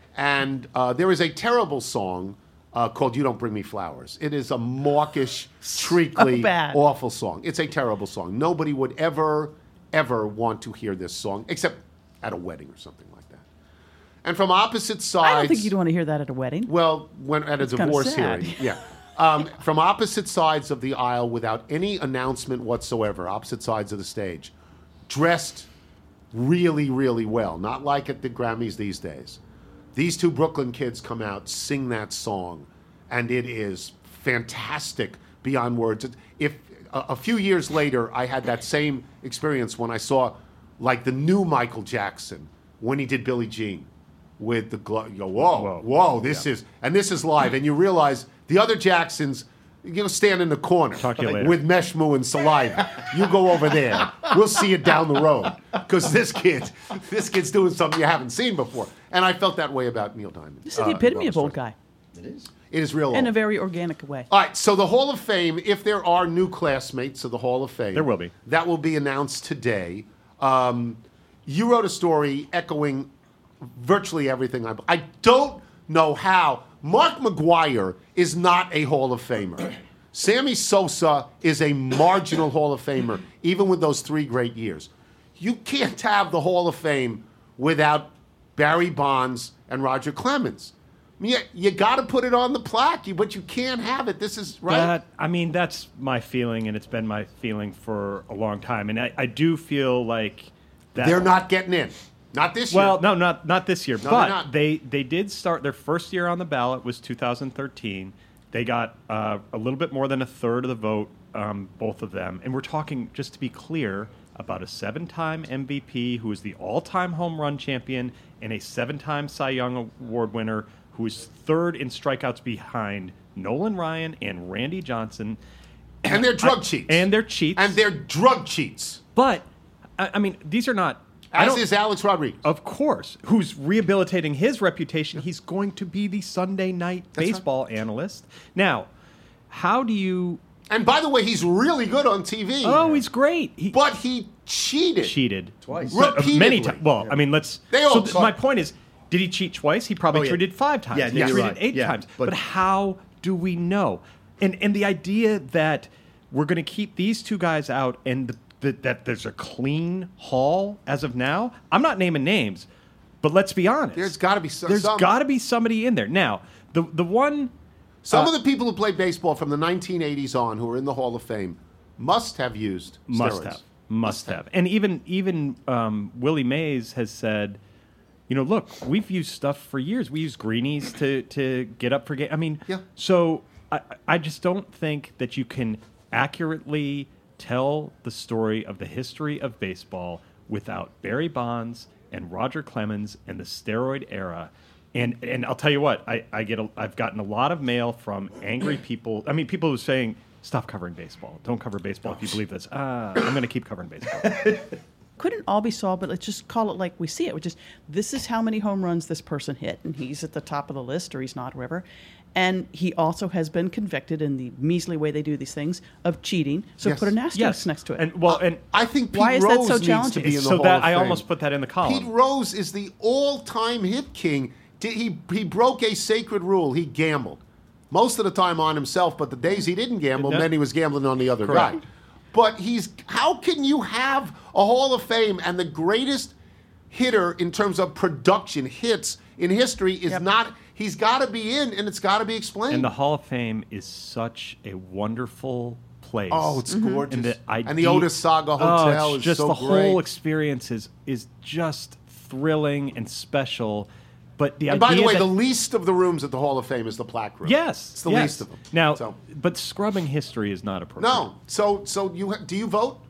Speaker 3: And uh, there is a terrible song uh, called You Don't Bring Me Flowers. It is a mawkish, treacly,
Speaker 6: So bad.
Speaker 3: awful song. It's a terrible song. Nobody would ever, ever want to hear this song, except at a wedding or something like that. And from opposite sides...
Speaker 6: I don't think you'd want to hear that at a wedding.
Speaker 3: Well, when at a
Speaker 6: It's kinda
Speaker 3: divorce
Speaker 6: sad.
Speaker 3: hearing, yeah. Um, from opposite sides of the aisle, without any announcement whatsoever, opposite sides of the stage, dressed really, really well. Not like at the Grammys these days. These two Brooklyn kids come out, sing that song, and it is fantastic beyond words. If a, a few years later, I had that same experience when I saw, like, the new Michael Jackson when he did Billie Jean. With the glove, you go, whoa, whoa,
Speaker 5: Whoa.
Speaker 3: this is, and this is live, and you realize the other Jacksons, you know, stand in the corner
Speaker 5: Talk to you later.
Speaker 3: with Meshmu and saliva. You go over there. We'll see you down the road because this kid, this kid's doing something you haven't seen before, and I felt that way about Neil Diamond.
Speaker 6: This is the
Speaker 3: uh,
Speaker 6: epitome
Speaker 3: Robert
Speaker 6: of old
Speaker 3: Streisand.
Speaker 6: guy.
Speaker 7: It is.
Speaker 3: It is real
Speaker 6: In
Speaker 3: old.
Speaker 6: a very organic way.
Speaker 3: All right, so the Hall of Fame, if there are new classmates of the Hall of Fame,
Speaker 5: There will be.
Speaker 3: That will be announced today. Um, you wrote a story echoing virtually everything I. I don't know how Mark McGuire is not a Hall of Famer. Sammy Sosa is a marginal Hall of Famer, even with those three great years. You can't have the Hall of Fame without Barry Bonds and Roger Clemens. I mean, you, you got to put it on the plaque, you- but you can't have it. This is right.
Speaker 5: That, I mean, that's my feeling, and it's been my feeling for a long time. And I, I do feel like that
Speaker 3: They're not getting in. Not this
Speaker 5: Well,
Speaker 3: year.
Speaker 5: no, not not this year.
Speaker 3: they're
Speaker 5: but
Speaker 3: not.
Speaker 5: they they did start their first year on the ballot was two thousand thirteen. They got uh, a little bit more than a third of the vote, um, both of them. And we're talking, just to be clear, about a seven-time M V P who is the all-time home run champion and a seven-time Cy Young Award winner who is third in strikeouts behind Nolan Ryan and Randy Johnson.
Speaker 3: And they're drug
Speaker 5: I-
Speaker 3: cheats.
Speaker 5: And they're cheats.
Speaker 3: And they're drug cheats.
Speaker 5: But, I, I mean, these are not... I
Speaker 3: As
Speaker 5: don't-
Speaker 3: is Alex Rodriguez.
Speaker 5: Of course. Who's rehabilitating his reputation. He's going to be the Sunday night
Speaker 3: That's
Speaker 5: baseball analyst. Now, how do you...
Speaker 3: And by the way, he's really good on T V.
Speaker 5: Oh, he's great. He
Speaker 3: But he cheated.
Speaker 5: cheated.
Speaker 7: Twice.
Speaker 5: But, uh,
Speaker 3: Repeatedly.
Speaker 5: Many times. Well, I mean, let's...
Speaker 3: They all
Speaker 5: so th-
Speaker 3: suck.
Speaker 5: my point is, did he cheat twice? He probably
Speaker 7: Oh, yeah.
Speaker 5: cheated five times.
Speaker 7: Yeah,
Speaker 5: he
Speaker 7: you're
Speaker 5: cheated
Speaker 7: right.
Speaker 5: eight
Speaker 7: Yeah,
Speaker 5: times.
Speaker 7: but-
Speaker 5: But how do we know? And and the idea that we're going to keep these two guys out and the, the, that there's a clean haul as of now, I'm not naming names, but let's be honest.
Speaker 3: There's got to be some.
Speaker 5: There's
Speaker 3: some,
Speaker 5: got to be somebody in there. Now, the the one
Speaker 3: some
Speaker 5: uh,
Speaker 3: of the people who played baseball from the nineteen eighties on who are in the Hall of Fame must have used
Speaker 5: must
Speaker 3: steroids.
Speaker 5: have, must have, and even even um, Willie Mays has said, you know, look, we've used stuff for years. We use greenies to to get up for game. I mean,
Speaker 3: Yeah.
Speaker 5: So I I just don't think that you can accurately tell the story of the history of baseball without Barry Bonds and Roger Clemens and the steroid era. And and I'll tell you what, I, I get a, I've gotten a lot of mail from angry people. I mean, people who are saying, stop covering baseball. Don't cover baseball if you believe this. Ah, I'm going to keep covering baseball.
Speaker 6: Couldn't all be solved, but let's just call it like we see it, which is this is how many home runs this person hit, and he's at the top of the list, or he's not, or whatever. And he also has been convicted in the measly way they do these things of cheating. So
Speaker 3: Yes.
Speaker 6: put an asterisk
Speaker 5: Yes.
Speaker 6: next to it.
Speaker 5: And well, and
Speaker 3: I think Pete
Speaker 6: Why is that
Speaker 3: Rose
Speaker 6: so
Speaker 3: needs to
Speaker 6: challenging?
Speaker 3: be in the
Speaker 5: so
Speaker 3: Hall
Speaker 5: that
Speaker 3: of
Speaker 5: I
Speaker 3: Fame.
Speaker 5: almost put that in the column.
Speaker 3: Pete Rose is the all-time hit king. Did he he broke a sacred rule. He gambled. Most of the time on himself, but the days he didn't gamble,
Speaker 5: No.
Speaker 3: then he was gambling on the other
Speaker 5: Correct.
Speaker 3: guy. But he's how can you have a Hall of Fame and the greatest hitter in terms of production hits in history is
Speaker 6: Yep.
Speaker 3: not he's got to be in and it's got to be explained.
Speaker 5: And the Hall of Fame is such a wonderful place.
Speaker 3: Oh, it's gorgeous.
Speaker 5: And the, idea,
Speaker 3: And the Otis Saga
Speaker 5: Oh,
Speaker 3: Hotel
Speaker 5: it's
Speaker 3: is
Speaker 5: just
Speaker 3: so
Speaker 5: the
Speaker 3: great.
Speaker 5: whole experience is is just thrilling and special. But the
Speaker 3: and
Speaker 5: idea
Speaker 3: by the way,
Speaker 5: that,
Speaker 3: the least of the rooms at the Hall of Fame is the plaque room.
Speaker 5: yes,
Speaker 3: it's the
Speaker 5: yes.
Speaker 3: least of them.
Speaker 5: Now,
Speaker 3: So-
Speaker 5: but scrubbing history is not appropriate.
Speaker 3: No. So so you ha- do you vote?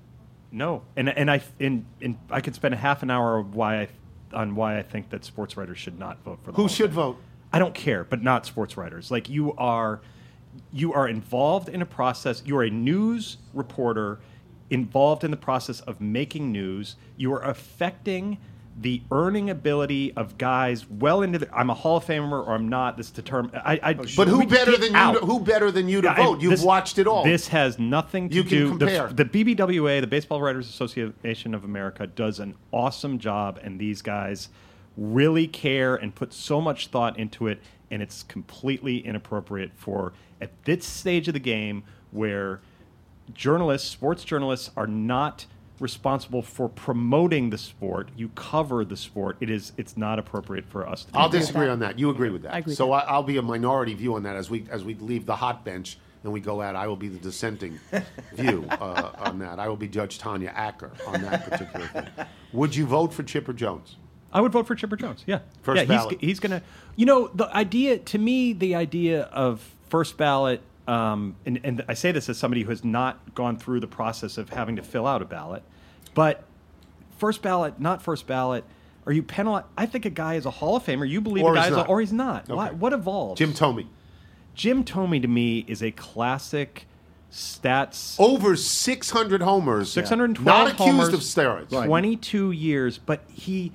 Speaker 5: No, and and I in, in I could spend a half an hour of why I, on why I think that sports writers should not vote for the
Speaker 3: Who
Speaker 5: Hall
Speaker 3: should
Speaker 5: of Fame.
Speaker 3: vote?
Speaker 5: I don't care, but not sports writers. Like you are, you are involved in a process. You are a news reporter involved in the process of making news. You are affecting the earning ability of guys well into the. I'm a Hall of Famer or I'm not. This determine. I, I,
Speaker 3: But who
Speaker 5: we
Speaker 3: better
Speaker 5: get
Speaker 3: than
Speaker 5: out.
Speaker 3: you? To, who better than you to
Speaker 5: I-
Speaker 3: vote? You've
Speaker 5: this-
Speaker 3: watched it all.
Speaker 5: This has nothing to
Speaker 3: You can
Speaker 5: do.
Speaker 3: compare.
Speaker 5: The, the B B W A, the Baseball Writers Association of America, does an awesome job, and these guys really care and put so much thought into it. And it's completely inappropriate for at this stage of the game where journalists, sports journalists, are not responsible for promoting the sport. You cover the sport. It is. It's not appropriate for us to.
Speaker 3: I'll
Speaker 5: do
Speaker 3: disagree
Speaker 5: that.
Speaker 3: on that. You agree with that.
Speaker 6: I agree
Speaker 3: so
Speaker 6: with
Speaker 3: I, I'll be a minority view on that as we as we leave the hot bench and we go out. I will be the dissenting view uh, on that. I will be Judge Tanya Acker on that particular thing. Would you vote for Chipper Jones?
Speaker 5: I would vote for Chipper Jones. Yeah,
Speaker 3: First
Speaker 5: yeah,
Speaker 3: ballot.
Speaker 5: He's, he's gonna. You know, the idea to me, the idea of first ballot, um, and, and I say this as somebody who has not gone through the process of having to fill out a ballot, but first ballot, not first ballot. Are you penalized? I think a guy is a Hall of Famer. You believe
Speaker 3: Or
Speaker 5: a guy
Speaker 3: he's
Speaker 5: is, a,
Speaker 3: not.
Speaker 5: or he's not. Why,
Speaker 3: Okay.
Speaker 5: what evolves?
Speaker 3: Jim Tomey.
Speaker 5: Jim Tomey to me is a classic stats.
Speaker 3: Over six hundred homers.
Speaker 5: six hundred twelve
Speaker 3: Not accused
Speaker 5: homers,
Speaker 3: of steroids.
Speaker 5: twenty-two years, but he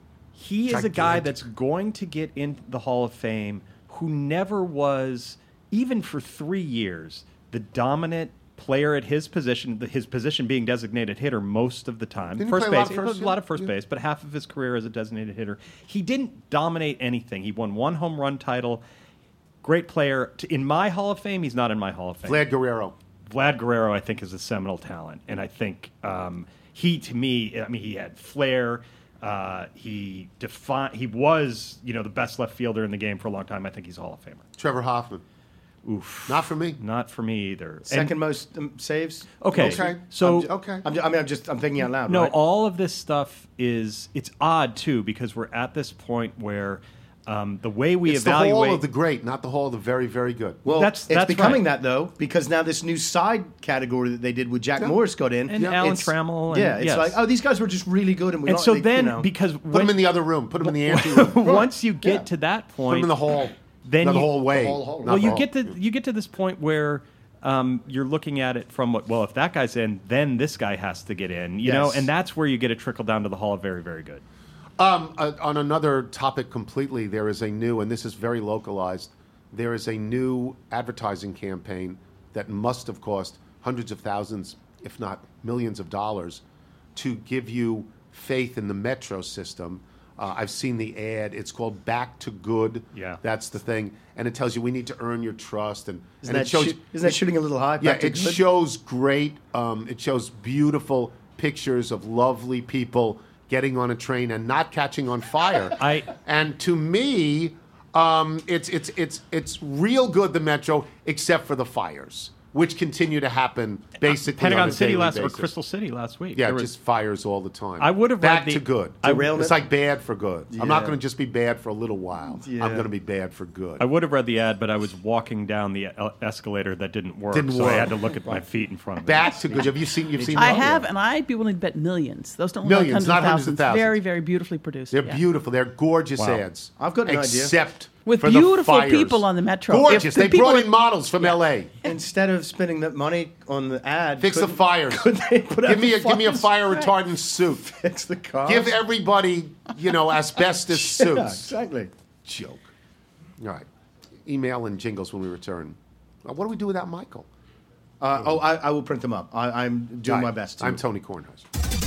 Speaker 5: he is a guy
Speaker 3: Gigantic.
Speaker 5: that's going to get in the Hall of Fame who never was, even for three years, the dominant player at his position, the- his position being designated hitter most of the time.
Speaker 3: Didn't he
Speaker 5: first
Speaker 3: play a lot
Speaker 5: base,
Speaker 3: of
Speaker 5: he
Speaker 3: first,
Speaker 5: played a lot
Speaker 3: yeah?
Speaker 5: of first
Speaker 3: Yeah.
Speaker 5: base, but half of his career as a designated hitter. He didn't dominate anything. He won one home run title. Great player. T- In my Hall of Fame, he's not in my Hall of Fame.
Speaker 3: Vlad Guerrero.
Speaker 5: Vlad Guerrero, I think, is a seminal talent, and I think um, he, to me, I mean, he had flair. Uh, he defined. He was, you know, the best left fielder in the game for a long time. I think he's a Hall of Famer.
Speaker 3: Trevor Hoffman.
Speaker 5: Oof,
Speaker 3: Not for me.
Speaker 5: not for me either.
Speaker 7: Second
Speaker 5: And-
Speaker 7: most um, saves.
Speaker 5: Okay,
Speaker 3: Okay.
Speaker 5: so
Speaker 7: I'm ju-
Speaker 3: Okay.
Speaker 7: I'm ju- I mean, I'm just I'm thinking out loud.
Speaker 5: no,
Speaker 7: right?
Speaker 5: all of this stuff is it's odd too because we're at this point where um, the way we
Speaker 3: It's
Speaker 5: evaluate
Speaker 3: the Hall of the Great, not the Hall of the Very, Very Good.
Speaker 7: Well,
Speaker 5: That's-
Speaker 7: it's
Speaker 5: that's
Speaker 7: becoming
Speaker 5: right.
Speaker 7: that though because now this new side category that they did with Jack
Speaker 3: Yeah.
Speaker 7: Morris got in,
Speaker 5: And Alan
Speaker 7: it's-
Speaker 5: Trammell and-
Speaker 7: yeah, it's
Speaker 5: yes.
Speaker 7: like oh these guys were just really good and we
Speaker 5: and
Speaker 7: don't-
Speaker 5: so
Speaker 7: they-
Speaker 5: then
Speaker 7: you know.
Speaker 5: because
Speaker 3: Put him in the other room. Put him in the ante room.
Speaker 5: once you get
Speaker 3: Yeah.
Speaker 5: to that
Speaker 3: Put
Speaker 5: point,
Speaker 3: him in the hall.
Speaker 5: then
Speaker 3: Not the
Speaker 5: you-
Speaker 3: whole way.
Speaker 7: The whole hall.
Speaker 3: Not
Speaker 5: well,
Speaker 3: the
Speaker 5: you
Speaker 3: hall.
Speaker 5: get to you get to this point where um, you're looking at it from what well, if that guy's in, then this guy has to get in, you know,
Speaker 7: Yes.
Speaker 5: and that's where you get a trickle down to the Hall of Very, Very Good.
Speaker 3: Um, uh, on another topic completely, there is a new, and this is very localized, there is a new advertising campaign that must have cost hundreds of thousands, if not millions of dollars, to give you faith in the metro system. Uh, I've seen the ad. It's called Back to Good.
Speaker 5: Yeah.
Speaker 3: That's the thing. And it tells you we need to earn your trust. And,
Speaker 7: Isn't
Speaker 3: and
Speaker 7: that
Speaker 3: it shows
Speaker 7: shoot- isn't that shooting a little high?
Speaker 3: Yeah,
Speaker 7: Back to
Speaker 3: it
Speaker 7: Good?
Speaker 3: shows great. Um, it shows beautiful pictures of lovely people getting on a train and not catching on fire.
Speaker 5: I-
Speaker 3: and to me, um, it's it's it's it's real good, the metro, except for the fires, which continue to happen basically on
Speaker 5: Pentagon
Speaker 3: a
Speaker 5: City
Speaker 3: daily
Speaker 5: last
Speaker 3: basis.
Speaker 5: or Crystal City last week.
Speaker 3: Yeah,
Speaker 5: There was-
Speaker 3: just fires all the time.
Speaker 5: I would have
Speaker 3: back
Speaker 5: read the-
Speaker 3: to good.
Speaker 5: I-
Speaker 3: It's like bad for good. I'm not
Speaker 7: Yeah.
Speaker 3: going to just be bad for a little while.
Speaker 7: Yeah.
Speaker 3: I'm going to be bad for good.
Speaker 5: I would have read the ad, but I was walking down the e- escalator that didn't work,
Speaker 3: Didn't
Speaker 5: so
Speaker 3: work.
Speaker 5: I had to look at my feet in front of me.
Speaker 3: Back to good. Have you seen? You've seen?
Speaker 6: I
Speaker 3: those?
Speaker 6: have, and I'd be willing to bet millions. Those don't
Speaker 3: Millions,
Speaker 6: look like
Speaker 3: not hundreds of
Speaker 6: of
Speaker 3: thousands.
Speaker 6: Very, very beautifully produced.
Speaker 3: They're
Speaker 6: yeah.
Speaker 3: beautiful. They're gorgeous
Speaker 5: Wow.
Speaker 3: ads.
Speaker 7: I've got an idea.
Speaker 3: Except
Speaker 6: With
Speaker 3: for the
Speaker 6: beautiful
Speaker 3: fires.
Speaker 6: people on the metro.
Speaker 3: Gorgeous.
Speaker 6: If the
Speaker 3: They
Speaker 6: people
Speaker 3: brought
Speaker 6: are-
Speaker 3: in models from L A.
Speaker 7: Instead of spending that money on the ad,
Speaker 3: Fix the
Speaker 7: couldn't-
Speaker 3: fires.
Speaker 7: Could they put out
Speaker 3: Give me a
Speaker 7: the
Speaker 3: give me a
Speaker 7: fires?
Speaker 3: fire retardant suit.
Speaker 7: Fix the cars.
Speaker 3: Give everybody, you know, asbestos
Speaker 7: Yeah,
Speaker 3: suits.
Speaker 7: exactly.
Speaker 3: Joke. All right. Email and jingles when we return. Uh, what do we do without Michael?
Speaker 7: Uh, oh, I, I will print them up. I, I'm doing
Speaker 3: Hi,
Speaker 7: my best. To.
Speaker 3: I'm Tony Kornheiser.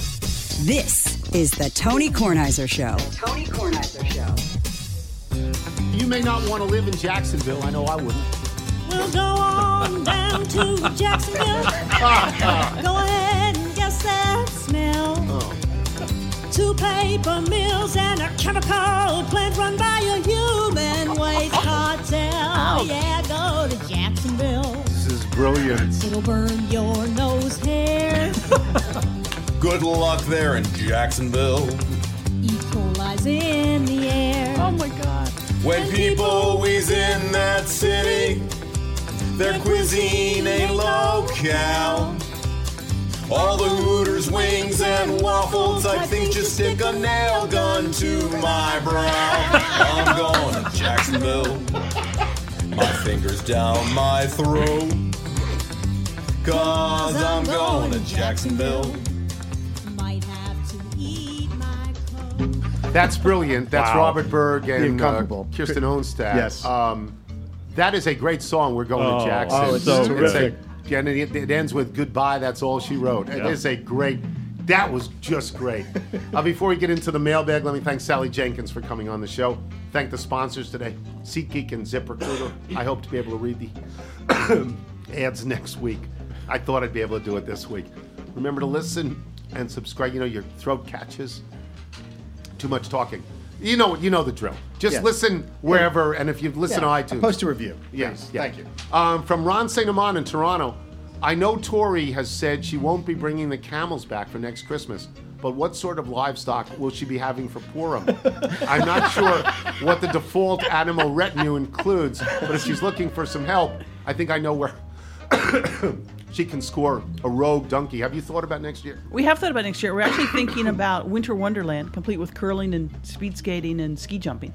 Speaker 1: This is the Tony Kornheiser Show. Tony Kornheiser Show.
Speaker 3: You may not want to live in Jacksonville. I know I wouldn't.
Speaker 12: We'll go on down to Jacksonville. Go ahead and guess that smell. Two paper mills and a chemical plant run by a human waste cartel. Yeah, go to Jacksonville.
Speaker 3: This is brilliant.
Speaker 12: It'll burn your nose hair.
Speaker 13: Good luck there in Jacksonville.
Speaker 12: E. coli's in the air.
Speaker 6: Oh my God.
Speaker 13: When people wheeze in that city, their cuisine ain't local. All the Hooters win awful type things, just stick a nail gun to my brow. I'm going to Jacksonville. My fingers down my throat. Cause I'm going to Jacksonville.
Speaker 12: Might have to eat my coat.
Speaker 3: That's brilliant. That's
Speaker 7: Wow.
Speaker 3: Robert Berg and uh,
Speaker 7: Incomparable.
Speaker 3: Kirsten Onstad.
Speaker 7: Yes.
Speaker 3: Um, that is a great song. We're going
Speaker 5: Oh,
Speaker 3: to Jackson.
Speaker 5: oh, it's so
Speaker 3: It's
Speaker 5: terrific.
Speaker 3: a- and it, it ends with goodbye. That's all she wrote. It
Speaker 5: Yeah.
Speaker 3: is a great. That was just great. uh, before we get into the mailbag, let me thank Sally Jenkins for coming on the show. Thank the sponsors today, SeatGeek and ZipRecruiter. I hope to be able to read the ads next week. I thought I'd be able to do it this week. Remember to listen and subscribe. You know, your throat catches. Too much talking. You know, you know the drill. Just
Speaker 7: Yes.
Speaker 3: listen wherever, and if you listen
Speaker 7: Yeah,
Speaker 3: to iTunes,
Speaker 7: post a review.
Speaker 3: Yes,
Speaker 7: please.
Speaker 3: yeah.
Speaker 7: Thank you.
Speaker 3: Um, from Ron Saint Amand in Toronto, I know Tori has said she won't be bringing the camels back for next Christmas, but what sort of livestock will she be having for Purim? I'm not sure what the default animal retinue includes, but if she's looking for some help, I think I know where she can score a rogue donkey. Have you thought about next year?
Speaker 6: We have thought about next year. We're actually thinking about Winter Wonderland, complete with curling and speed skating and ski jumping.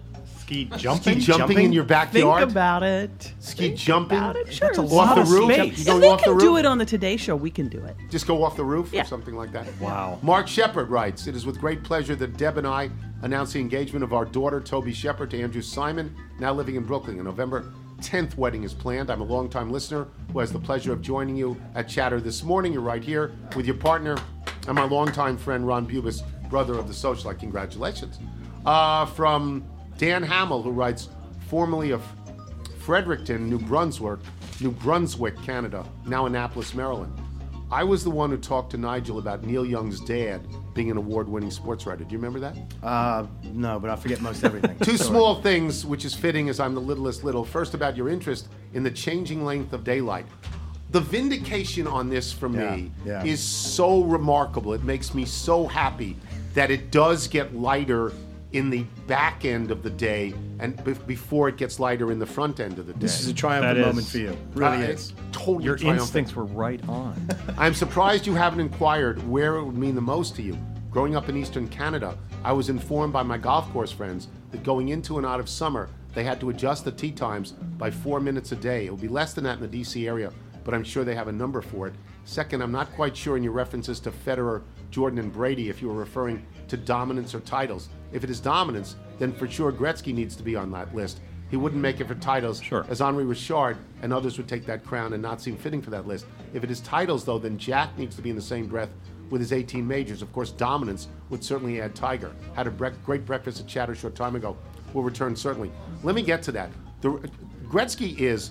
Speaker 5: Ski jumping?
Speaker 3: Ski jumping in your backyard?
Speaker 6: Think about it.
Speaker 3: Ski jumping?
Speaker 6: About it. Sure.
Speaker 5: That's a
Speaker 6: it's
Speaker 5: lot
Speaker 6: off
Speaker 5: of
Speaker 6: the roof.
Speaker 5: space.
Speaker 3: You
Speaker 6: If
Speaker 3: going
Speaker 6: they
Speaker 3: off the
Speaker 6: can
Speaker 3: roof?
Speaker 6: do it on the Today Show, we can do it.
Speaker 3: Just go off the roof
Speaker 6: Yeah.
Speaker 3: or something like that?
Speaker 5: Wow.
Speaker 3: Mark Shepard writes, it is with great pleasure that Deb and I announce the engagement of our daughter, Toby Shepard, to Andrew Simon, now living in Brooklyn. A November tenth wedding is planned. I'm a longtime listener who has the pleasure of joining you at Chatter this morning. You're right here with your partner and my longtime friend, Ron Bubis, brother of the Socialite. Congratulations. Uh, from Dan Hamill, who writes, formerly of Fredericton, New Brunswick, New Brunswick, Canada, now Annapolis, Maryland. I was the one who talked to Nigel about Neil Young's dad being an award-winning sports writer. Do you remember that?
Speaker 7: Uh, no, but I forget most everything.
Speaker 3: Two
Speaker 7: Sorry.
Speaker 3: small things, which is fitting as I'm the littlest little. First, about your interest in the changing length of daylight. The vindication on this for
Speaker 7: Yeah,
Speaker 3: me
Speaker 7: yeah.
Speaker 3: is so remarkable. It makes me so happy that it does get lighter in the back end of the day and be- before it gets lighter in the front end of the day.
Speaker 7: This is a triumphant
Speaker 5: That is-
Speaker 7: moment for you. Really
Speaker 3: Uh,
Speaker 7: is.
Speaker 3: it's totally
Speaker 5: Your
Speaker 3: triumphant.
Speaker 5: instincts were right on.
Speaker 3: I'm surprised you haven't inquired where it would mean the most to you. Growing up in eastern Canada, I was informed by my golf course friends that going into and out of summer, they had to adjust the tee times by four minutes a day. It would be less than that in the D C area, but I'm sure they have a number for it. Second, I'm not quite sure in your references to Federer, Jordan, and Brady if you were referring to dominance or titles. If it is dominance, then for sure Gretzky needs to be on that list. He wouldn't make it for titles,
Speaker 5: Sure.
Speaker 3: as Henri Richard and others would take that crown and not seem fitting for that list. If it is titles, though, then Jack needs to be in the same breath with his eighteen majors. Of course, dominance would certainly add Tiger. Had a bre- great breakfast at Chatter a short time ago. Will return certainly. Let me get to that. The, Gretzky is,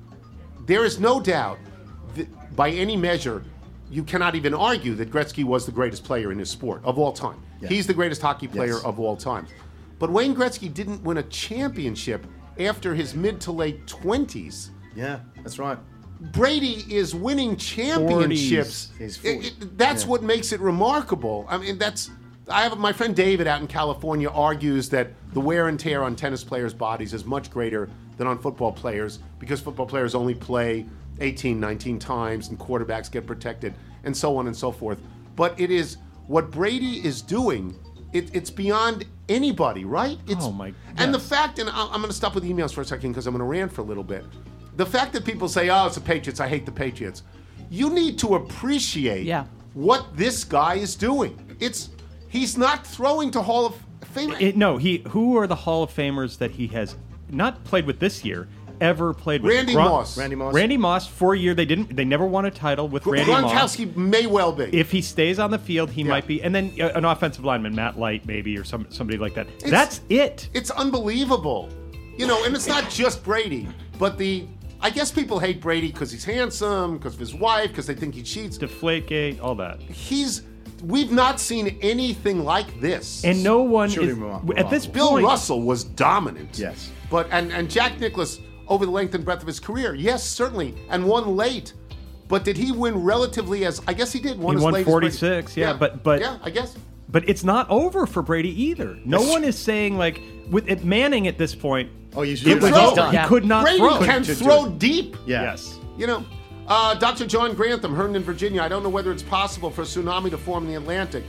Speaker 3: there is no doubt that by any measure, you cannot even argue that Gretzky was the greatest player in his sport of all time.
Speaker 7: Yeah.
Speaker 3: He's the greatest hockey player
Speaker 7: Yes.
Speaker 3: of all time. But Wayne Gretzky didn't win a championship after his mid to late twenties.
Speaker 7: Yeah, that's right.
Speaker 3: Brady is winning championships.
Speaker 7: forties. He's
Speaker 3: It-
Speaker 7: forty.
Speaker 3: it- that's
Speaker 7: Yeah.
Speaker 3: what makes it remarkable. I mean, that's. I have my friend David out in California argues that the wear and tear on tennis players' bodies is much greater than on football players because football players only play eighteen, nineteen times and quarterbacks get protected and so on and so forth. But it is what Brady is doing. It, it's beyond anybody, right? It's,
Speaker 5: Oh, my-
Speaker 3: And the
Speaker 5: yes.
Speaker 3: fact, and I- I'm going to stop with emails for a second because I'm going to rant for a little bit. The fact that people say, "Oh, it's the Patriots. I hate the Patriots." You need to appreciate
Speaker 6: Yeah.
Speaker 3: what this guy is doing. It's he's not throwing to Hall of Fame.
Speaker 5: It, no, he. Who are the Hall of Famers that he has not played with this year? Ever played with?
Speaker 3: Randy
Speaker 5: Gron-
Speaker 3: Moss.
Speaker 7: Randy Moss.
Speaker 5: Randy Moss. For a year, they didn't. They never won a title with Randy Moss.
Speaker 3: Gronkowski may well be.
Speaker 5: If he stays on the field, he
Speaker 3: Yeah.
Speaker 5: might be. And then uh, an offensive lineman, Matt Light, maybe, or some somebody like that. That's it.
Speaker 3: It's unbelievable. You know, and it's not just Brady, but the. I guess people hate Brady because he's handsome, because of his wife, because they think he cheats.
Speaker 5: Deflategate, all that.
Speaker 3: He's. We've not seen anything like this.
Speaker 5: And no one
Speaker 7: Truly
Speaker 5: is
Speaker 7: remarkable.
Speaker 5: at this
Speaker 3: Bill
Speaker 5: point.
Speaker 3: Russell was dominant.
Speaker 7: Yes.
Speaker 3: But and, and Jack Nicklaus over the length and breadth of his career, yes, certainly, and won late. But did he win relatively as I guess he did. Won
Speaker 5: He
Speaker 3: as
Speaker 5: won
Speaker 3: late as Brady.
Speaker 5: forty-six, yeah, but- but-
Speaker 3: yeah, I guess.
Speaker 5: But it's not over for Brady either. No one is saying like with it, Manning at this point.
Speaker 7: Oh, you
Speaker 3: He
Speaker 5: it was
Speaker 3: throw.
Speaker 5: over. He
Speaker 6: Yeah.
Speaker 5: could not
Speaker 3: Brady
Speaker 5: throw.
Speaker 3: can
Speaker 7: Couldn't
Speaker 3: throw
Speaker 7: do it.
Speaker 3: deep.
Speaker 7: Yeah.
Speaker 5: Yes.
Speaker 3: You know, uh, Doctor John Grantham, Herndon, Virginia. I don't know whether it's possible for a tsunami to form in the Atlantic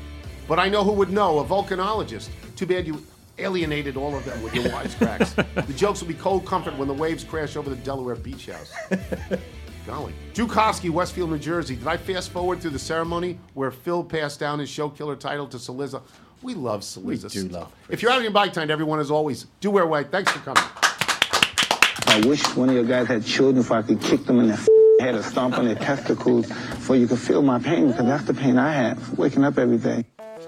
Speaker 3: But I know who would know, a volcanologist. Too bad you alienated all of them with your wisecracks. The jokes will be cold comfort when the waves crash over the Delaware beach house. Golly. Drew Koski, Westfield, New Jersey. Did I fast forward through the ceremony where Phil passed down his show killer title to Saliza? We love Saliza.
Speaker 7: We do love
Speaker 3: If you're out on your bike time, everyone, as always, do wear white. Thanks for coming.
Speaker 14: I wish one of your guys had children so I could kick them in their head or stomp on their testicles so you could feel my pain, because that's the pain I have, waking up every day.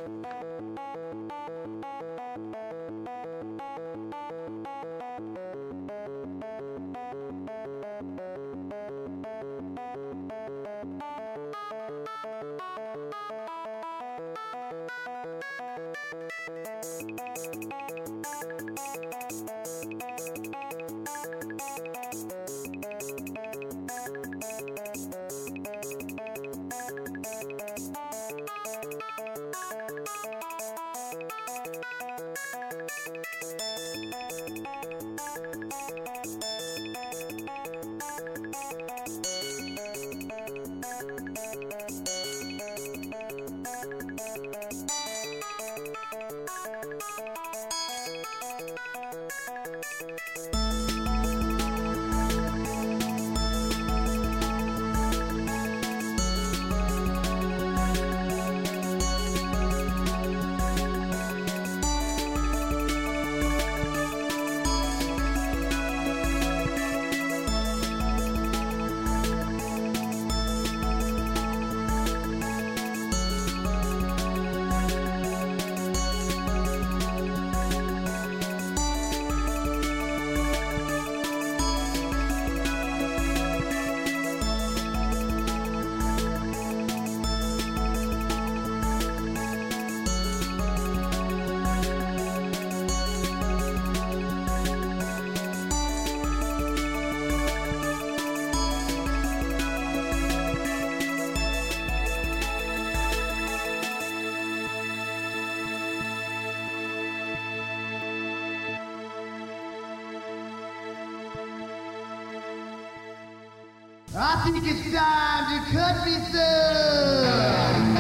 Speaker 9: I think it's time to cut me some.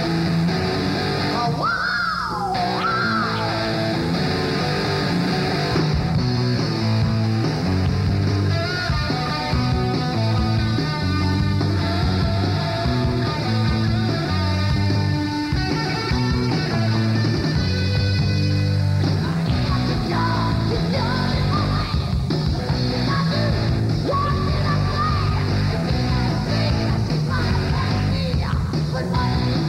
Speaker 9: Oh, wow.
Speaker 12: But